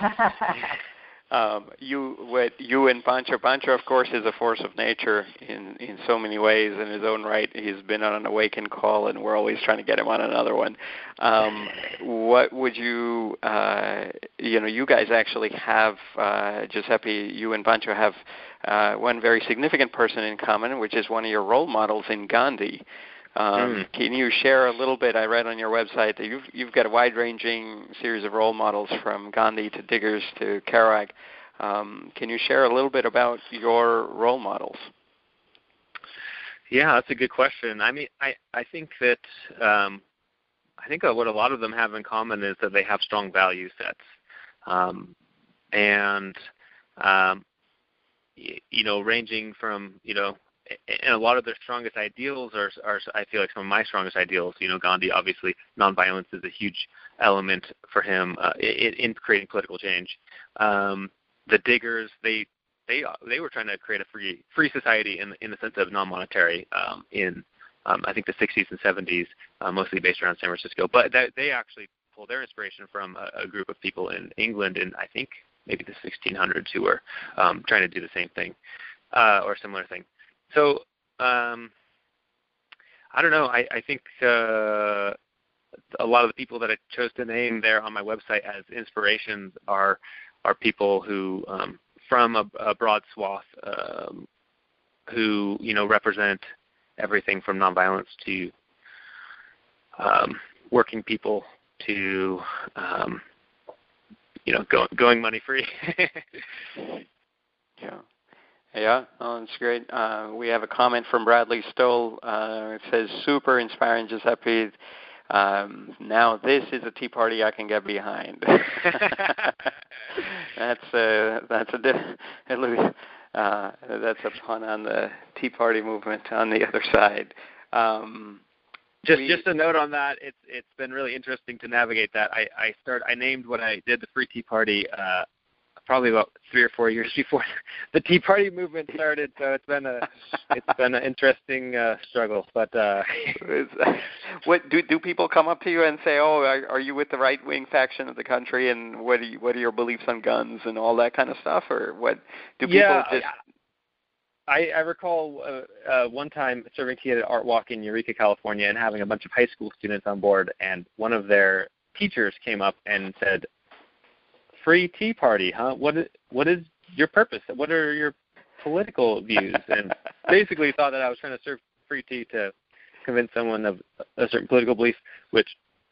um, you, what you and Pancho. Pancho, of course, is a force of nature in, in so many ways. In his own right, he's been on an Awaken call, and we're always trying to get him on another one. Um, what would you, uh, you know, you guys actually have, uh, Giuseppe, you and Pancho have uh, one very significant person in common, which is one of your role models in Gandhi. Um, mm. Can you share a little bit? I read on your website that you've you've got a wide-ranging series of role models, from Gandhi to Diggers to Kerouac. Um, can you share a little bit about your role models? Yeah, that's a good question. I mean, I, I think that um, I think what a lot of them have in common is that they have strong value sets, um, and um, y- you know, ranging from you know. And a lot of their strongest ideals are, are, I feel like, some of my strongest ideals. You know, Gandhi, obviously, nonviolence is a huge element for him uh, in, in creating political change. Um, the Diggers, they they they were trying to create a free free society in in the sense of non-monetary um, in um, I think the sixties and seventies, uh, mostly based around San Francisco. But that, they actually pulled their inspiration from a, a group of people in England in I think maybe the sixteen hundreds who were um, trying to do the same thing uh, or similar thing. So um, I don't know. I, I think uh, a lot of the people that I chose to name there on my website as inspirations are are people who, um, from a, a broad swath, um, who you know represent everything from nonviolence to um, working people to um, you know go, going money free. Yeah. Yeah, oh, that's great. Uh, we have a comment from Bradley Stoll. Uh, it says, super inspiring, Giuseppe. Um, now this is a tea party I can get behind. that's a, that's a, uh, that's a pun on the Tea Party movement on the other side. Um, just we, just a note on that. It's it's been really interesting to navigate that. I, I start I named what I did the Free Tea Party uh, probably about three or four years before the Tea Party movement started. So it's been a it's been an interesting uh, struggle. But uh, what do do people come up to you and say, "Oh, are, are you with the right wing faction of the country?" And what are you, what are your beliefs on guns and all that kind of stuff? Or what do people yeah, just? I, I recall uh, uh, one time serving tea at an art walk in Eureka, California, and having a bunch of high school students on board, and one of their teachers came up and said, "Free Tea Party, huh? What is, what is your purpose? What are your political views?" And basically thought that I was trying to serve free tea to convince someone of a certain political belief, which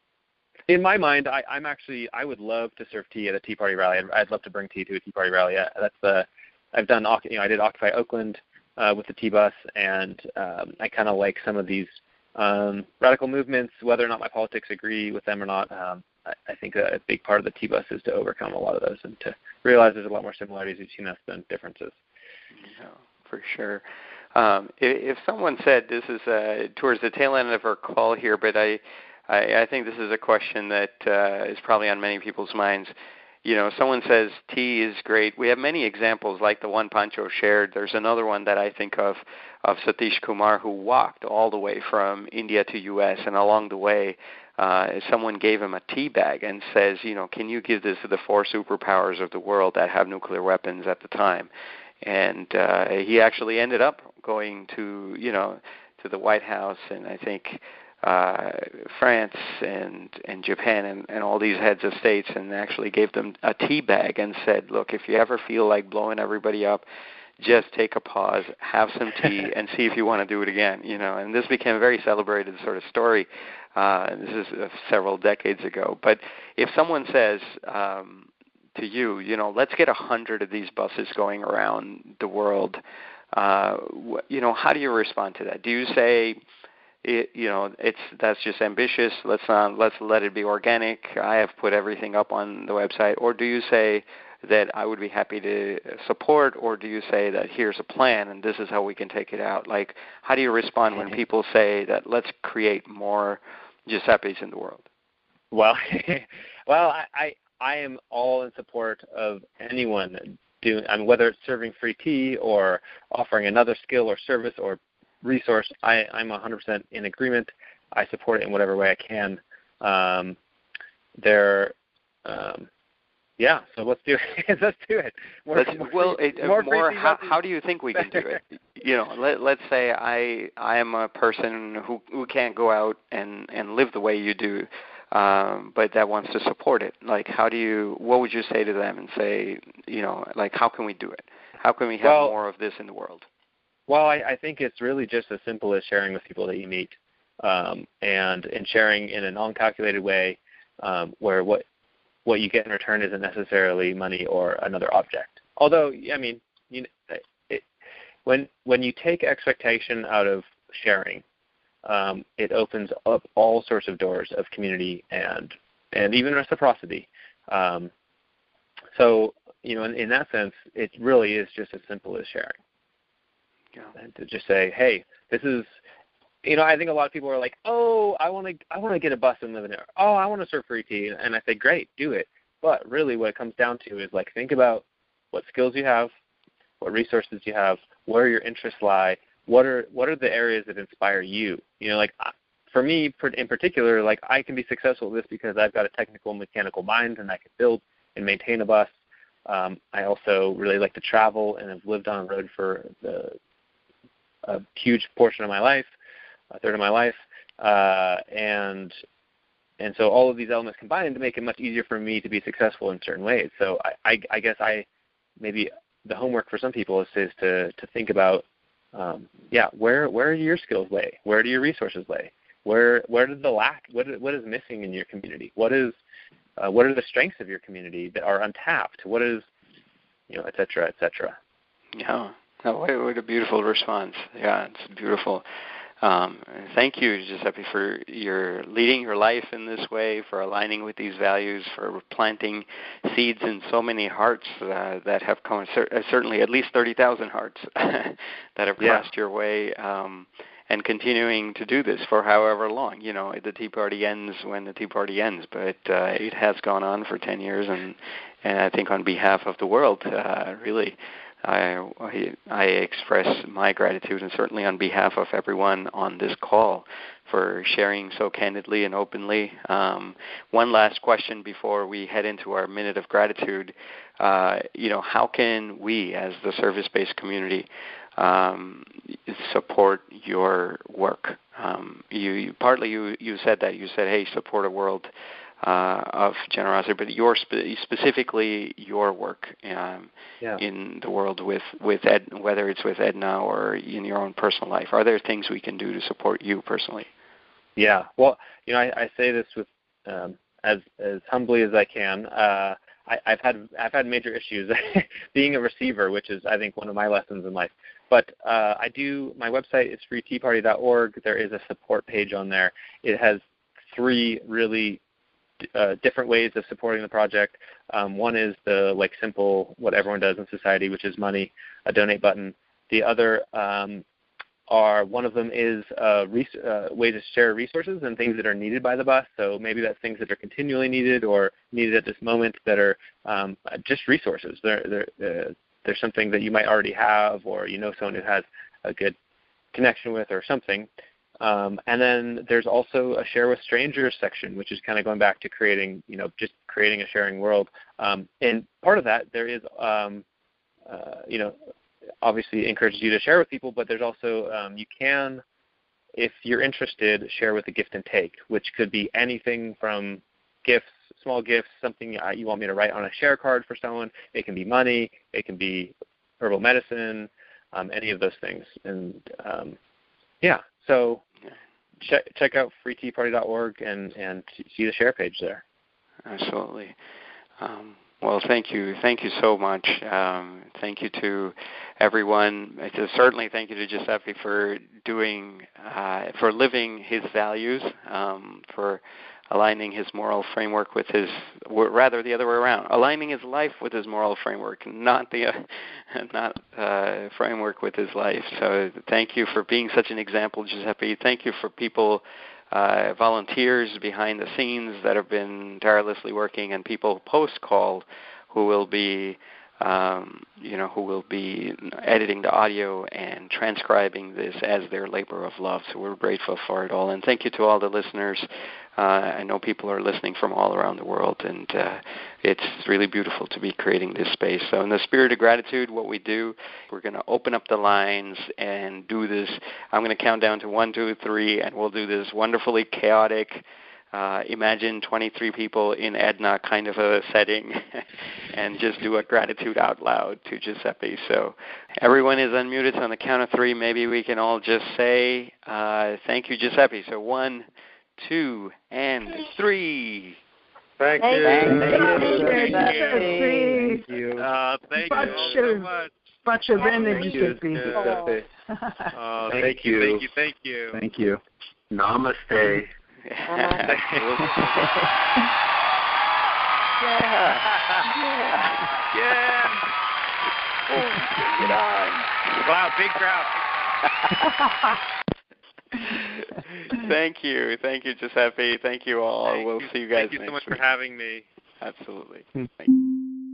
in my mind, I, I'm actually, I would love to serve tea at a Tea Party rally. I'd, I'd love to bring tea to a Tea Party rally. That's the, I've done, you know, I did Occupy Oakland uh, with the Tea Bus, and um, I kind of like some of these um, radical movements, whether or not my politics agree with them or not. Um, I, I think a big part of the Tea Bus is to overcome a lot of those and to realize there's a lot more similarities between us than differences. Yeah, for sure. Um, if, if someone said, this is uh, towards the tail end of our call here, but I, I, I think this is a question that uh, is probably on many people's minds. You know, someone says tea is great. We have many examples like the one Pancho shared. There's another one that I think of, of Satish Kumar, who walked all the way from India to U S, and along the way, uh, someone gave him a tea bag and says, you know, can you give this to the four superpowers of the world that have nuclear weapons at the time? And uh, he actually ended up going to, you know, to the White House, and I think uh, France and, and Japan and, and all these heads of states, and actually gave them a tea bag and said, look, if you ever feel like blowing everybody up, just take a pause, have some tea, and see if you want to do it again. You know, and this became a very celebrated sort of story. Uh, this is uh, several decades ago. But if someone says um, to you, you know, let's get a hundred of these buses going around the world, uh, you know, how do you respond to that? Do you say, It, you know, it's that's just ambitious. Let's not let's let it be organic. I have put everything up on the website. Or do you say that I would be happy to support? Or do you say that here's a plan and this is how we can take it out? Like, how do you respond when people say that let's create more Giuseppes in the world? Well, well, I, I I am all in support of anyone doing. I mean, whether it's serving free tea or offering another skill or service or resource, I, I'm one hundred percent in agreement. I support it in whatever way I can. Um, there, um, yeah. So let's do it. let's do it. More, let's, more well, free, it, more more. free How, how do you think we can do it? You know, let, let's say I I am a person who who can't go out and and live the way you do, um, but that wants to support it. Like, how do you? What would you say to them and say, you know, like, how can we do it? How can we have well, more of this in the world? Well, I, I think it's really just as simple as sharing with people that you meet, um, and and sharing in a non-calculated way, um, where what what you get in return isn't necessarily money or another object. Although, I mean, you know, it, when when you take expectation out of sharing, um, it opens up all sorts of doors of community and and even reciprocity. Um, so, you know, in, in that sense, it really is just as simple as sharing. Yeah. And to just say, hey, this is, you know, I think a lot of people are like, oh, I want to, I want to get a bus and live in it. Oh, I want to serve free tea, and I say, great, do it. But really, what it comes down to is like, think about what skills you have, what resources you have, where your interests lie. What are what are the areas that inspire you? You know, like for me in particular, like I can be successful at this because I've got a technical mechanical mind, and I can build and maintain a bus. Um, I also really like to travel, and have lived on a road for the a huge portion of my life, a third of my life, uh, and and so all of these elements combined to make it much easier for me to be successful in certain ways. So I, I, I guess I maybe the homework for some people is, is to to think about, um, yeah, where where do your skills lay? Where do your resources lay? Where where does the lack? What what is missing in your community? What is uh, what are the strengths of your community that are untapped? What is, you know, et cetera, et cetera. Yeah. Oh, what, what a beautiful response. Yeah, it's beautiful. Um, thank you, Giuseppe, for your leading your life in this way, for aligning with these values, for planting seeds in so many hearts uh, that have come, certainly at least thirty thousand hearts that have crossed yeah. your way. Um, and continuing to do this for however long. You know, the Tea Party ends when the Tea Party ends, but uh, it has gone on for ten years, and, and I think on behalf of the world, uh, really, I, I express my gratitude, and certainly on behalf of everyone on this call, for sharing so candidly and openly. Um, one last question before we head into our minute of gratitude. Uh, you know, how can we, as the service-based community, um, support your work? Um, you, you partly you, you said that. You said, hey, support a world uh, of generosity, but your spe- specifically your work um, yeah. in the world with, with Ed, whether it's with Edna or in your own personal life. Are there things we can do to support you personally? Yeah, well, you know, I, I say this with um, as as humbly as I can. Uh, I, I've had I've had major issues being a receiver, which is I think one of my lessons in life. But uh, I do. My website is free tea party dot org. There is a support page on there. It has three really uh, different ways of supporting the project. Um, one is the like simple what everyone does in society, which is money, a donate button. The other um, are one of them is a res- uh, way to share resources and things that are needed by the bus. So maybe that's things that are continually needed or needed at this moment that are um, just resources. They're, they're, uh, there's something that you might already have, or you know someone who has a good connection with or something. Um, and then there's also a share with strangers section, which is kind of going back to creating, you know, just creating a sharing world. Um, and part of that there is, um, uh, you know, obviously encourages you to share with people, but there's also um, you can, if you're interested, share with a gift and take, which could be anything from gifts, small gifts, something you want me to write on a share card for someone. It can be money. It can be herbal medicine, um, any of those things. And, um, yeah, so check, check out free tea party dot org and, and see the share page there. Absolutely. Um, well, thank you. Thank you so much. Um, thank you to everyone. Certainly thank you to Giuseppe for doing, uh, for living his values, um, for aligning his moral framework with his, rather the other way around, aligning his life with his moral framework, not the, uh, not uh, framework with his life. So thank you for being such an example, Giuseppe. Thank you for people, uh, volunteers behind the scenes that have been tirelessly working, and people post-call who will be, um, you know, who will be editing the audio and transcribing this as their labor of love. So we're grateful for it all. And thank you to all the listeners. Uh, I know people are listening from all around the world, and uh, it's really beautiful to be creating this space. So in the spirit of gratitude, what we do, we're going to open up the lines and do this. I'm going to count down to one, two, three, and we'll do this wonderfully chaotic, uh, imagine twenty-three people in Edna kind of a setting, and just do a gratitude out loud to Giuseppe. So everyone is unmuted. So on the count of three, maybe we can all just say, uh, thank you, Giuseppe. So one, two, and three. Thank you. Thank you. Thank you. Uh, thank you all so much. Pace bene, Giuseppe. Oh, thank you. Thank you. Thank you. Thank you. Namaste. yeah. Yeah. Yeah. Oh, get on. Wow, big crowd. Thank you. Thank you, Giuseppe. Thank you all. Thank we'll you. see you guys Thank you next so much week. for having me. Absolutely. Hmm. Thank you.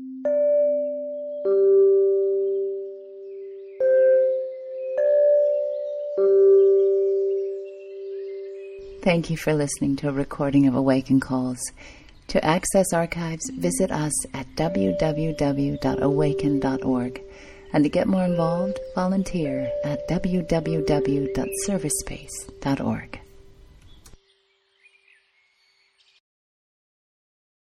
Thank you for listening to a recording of Awaken Calls. To access archives, visit us at w w w dot awaken dot org. And to get more involved, volunteer at w w w dot service space dot org.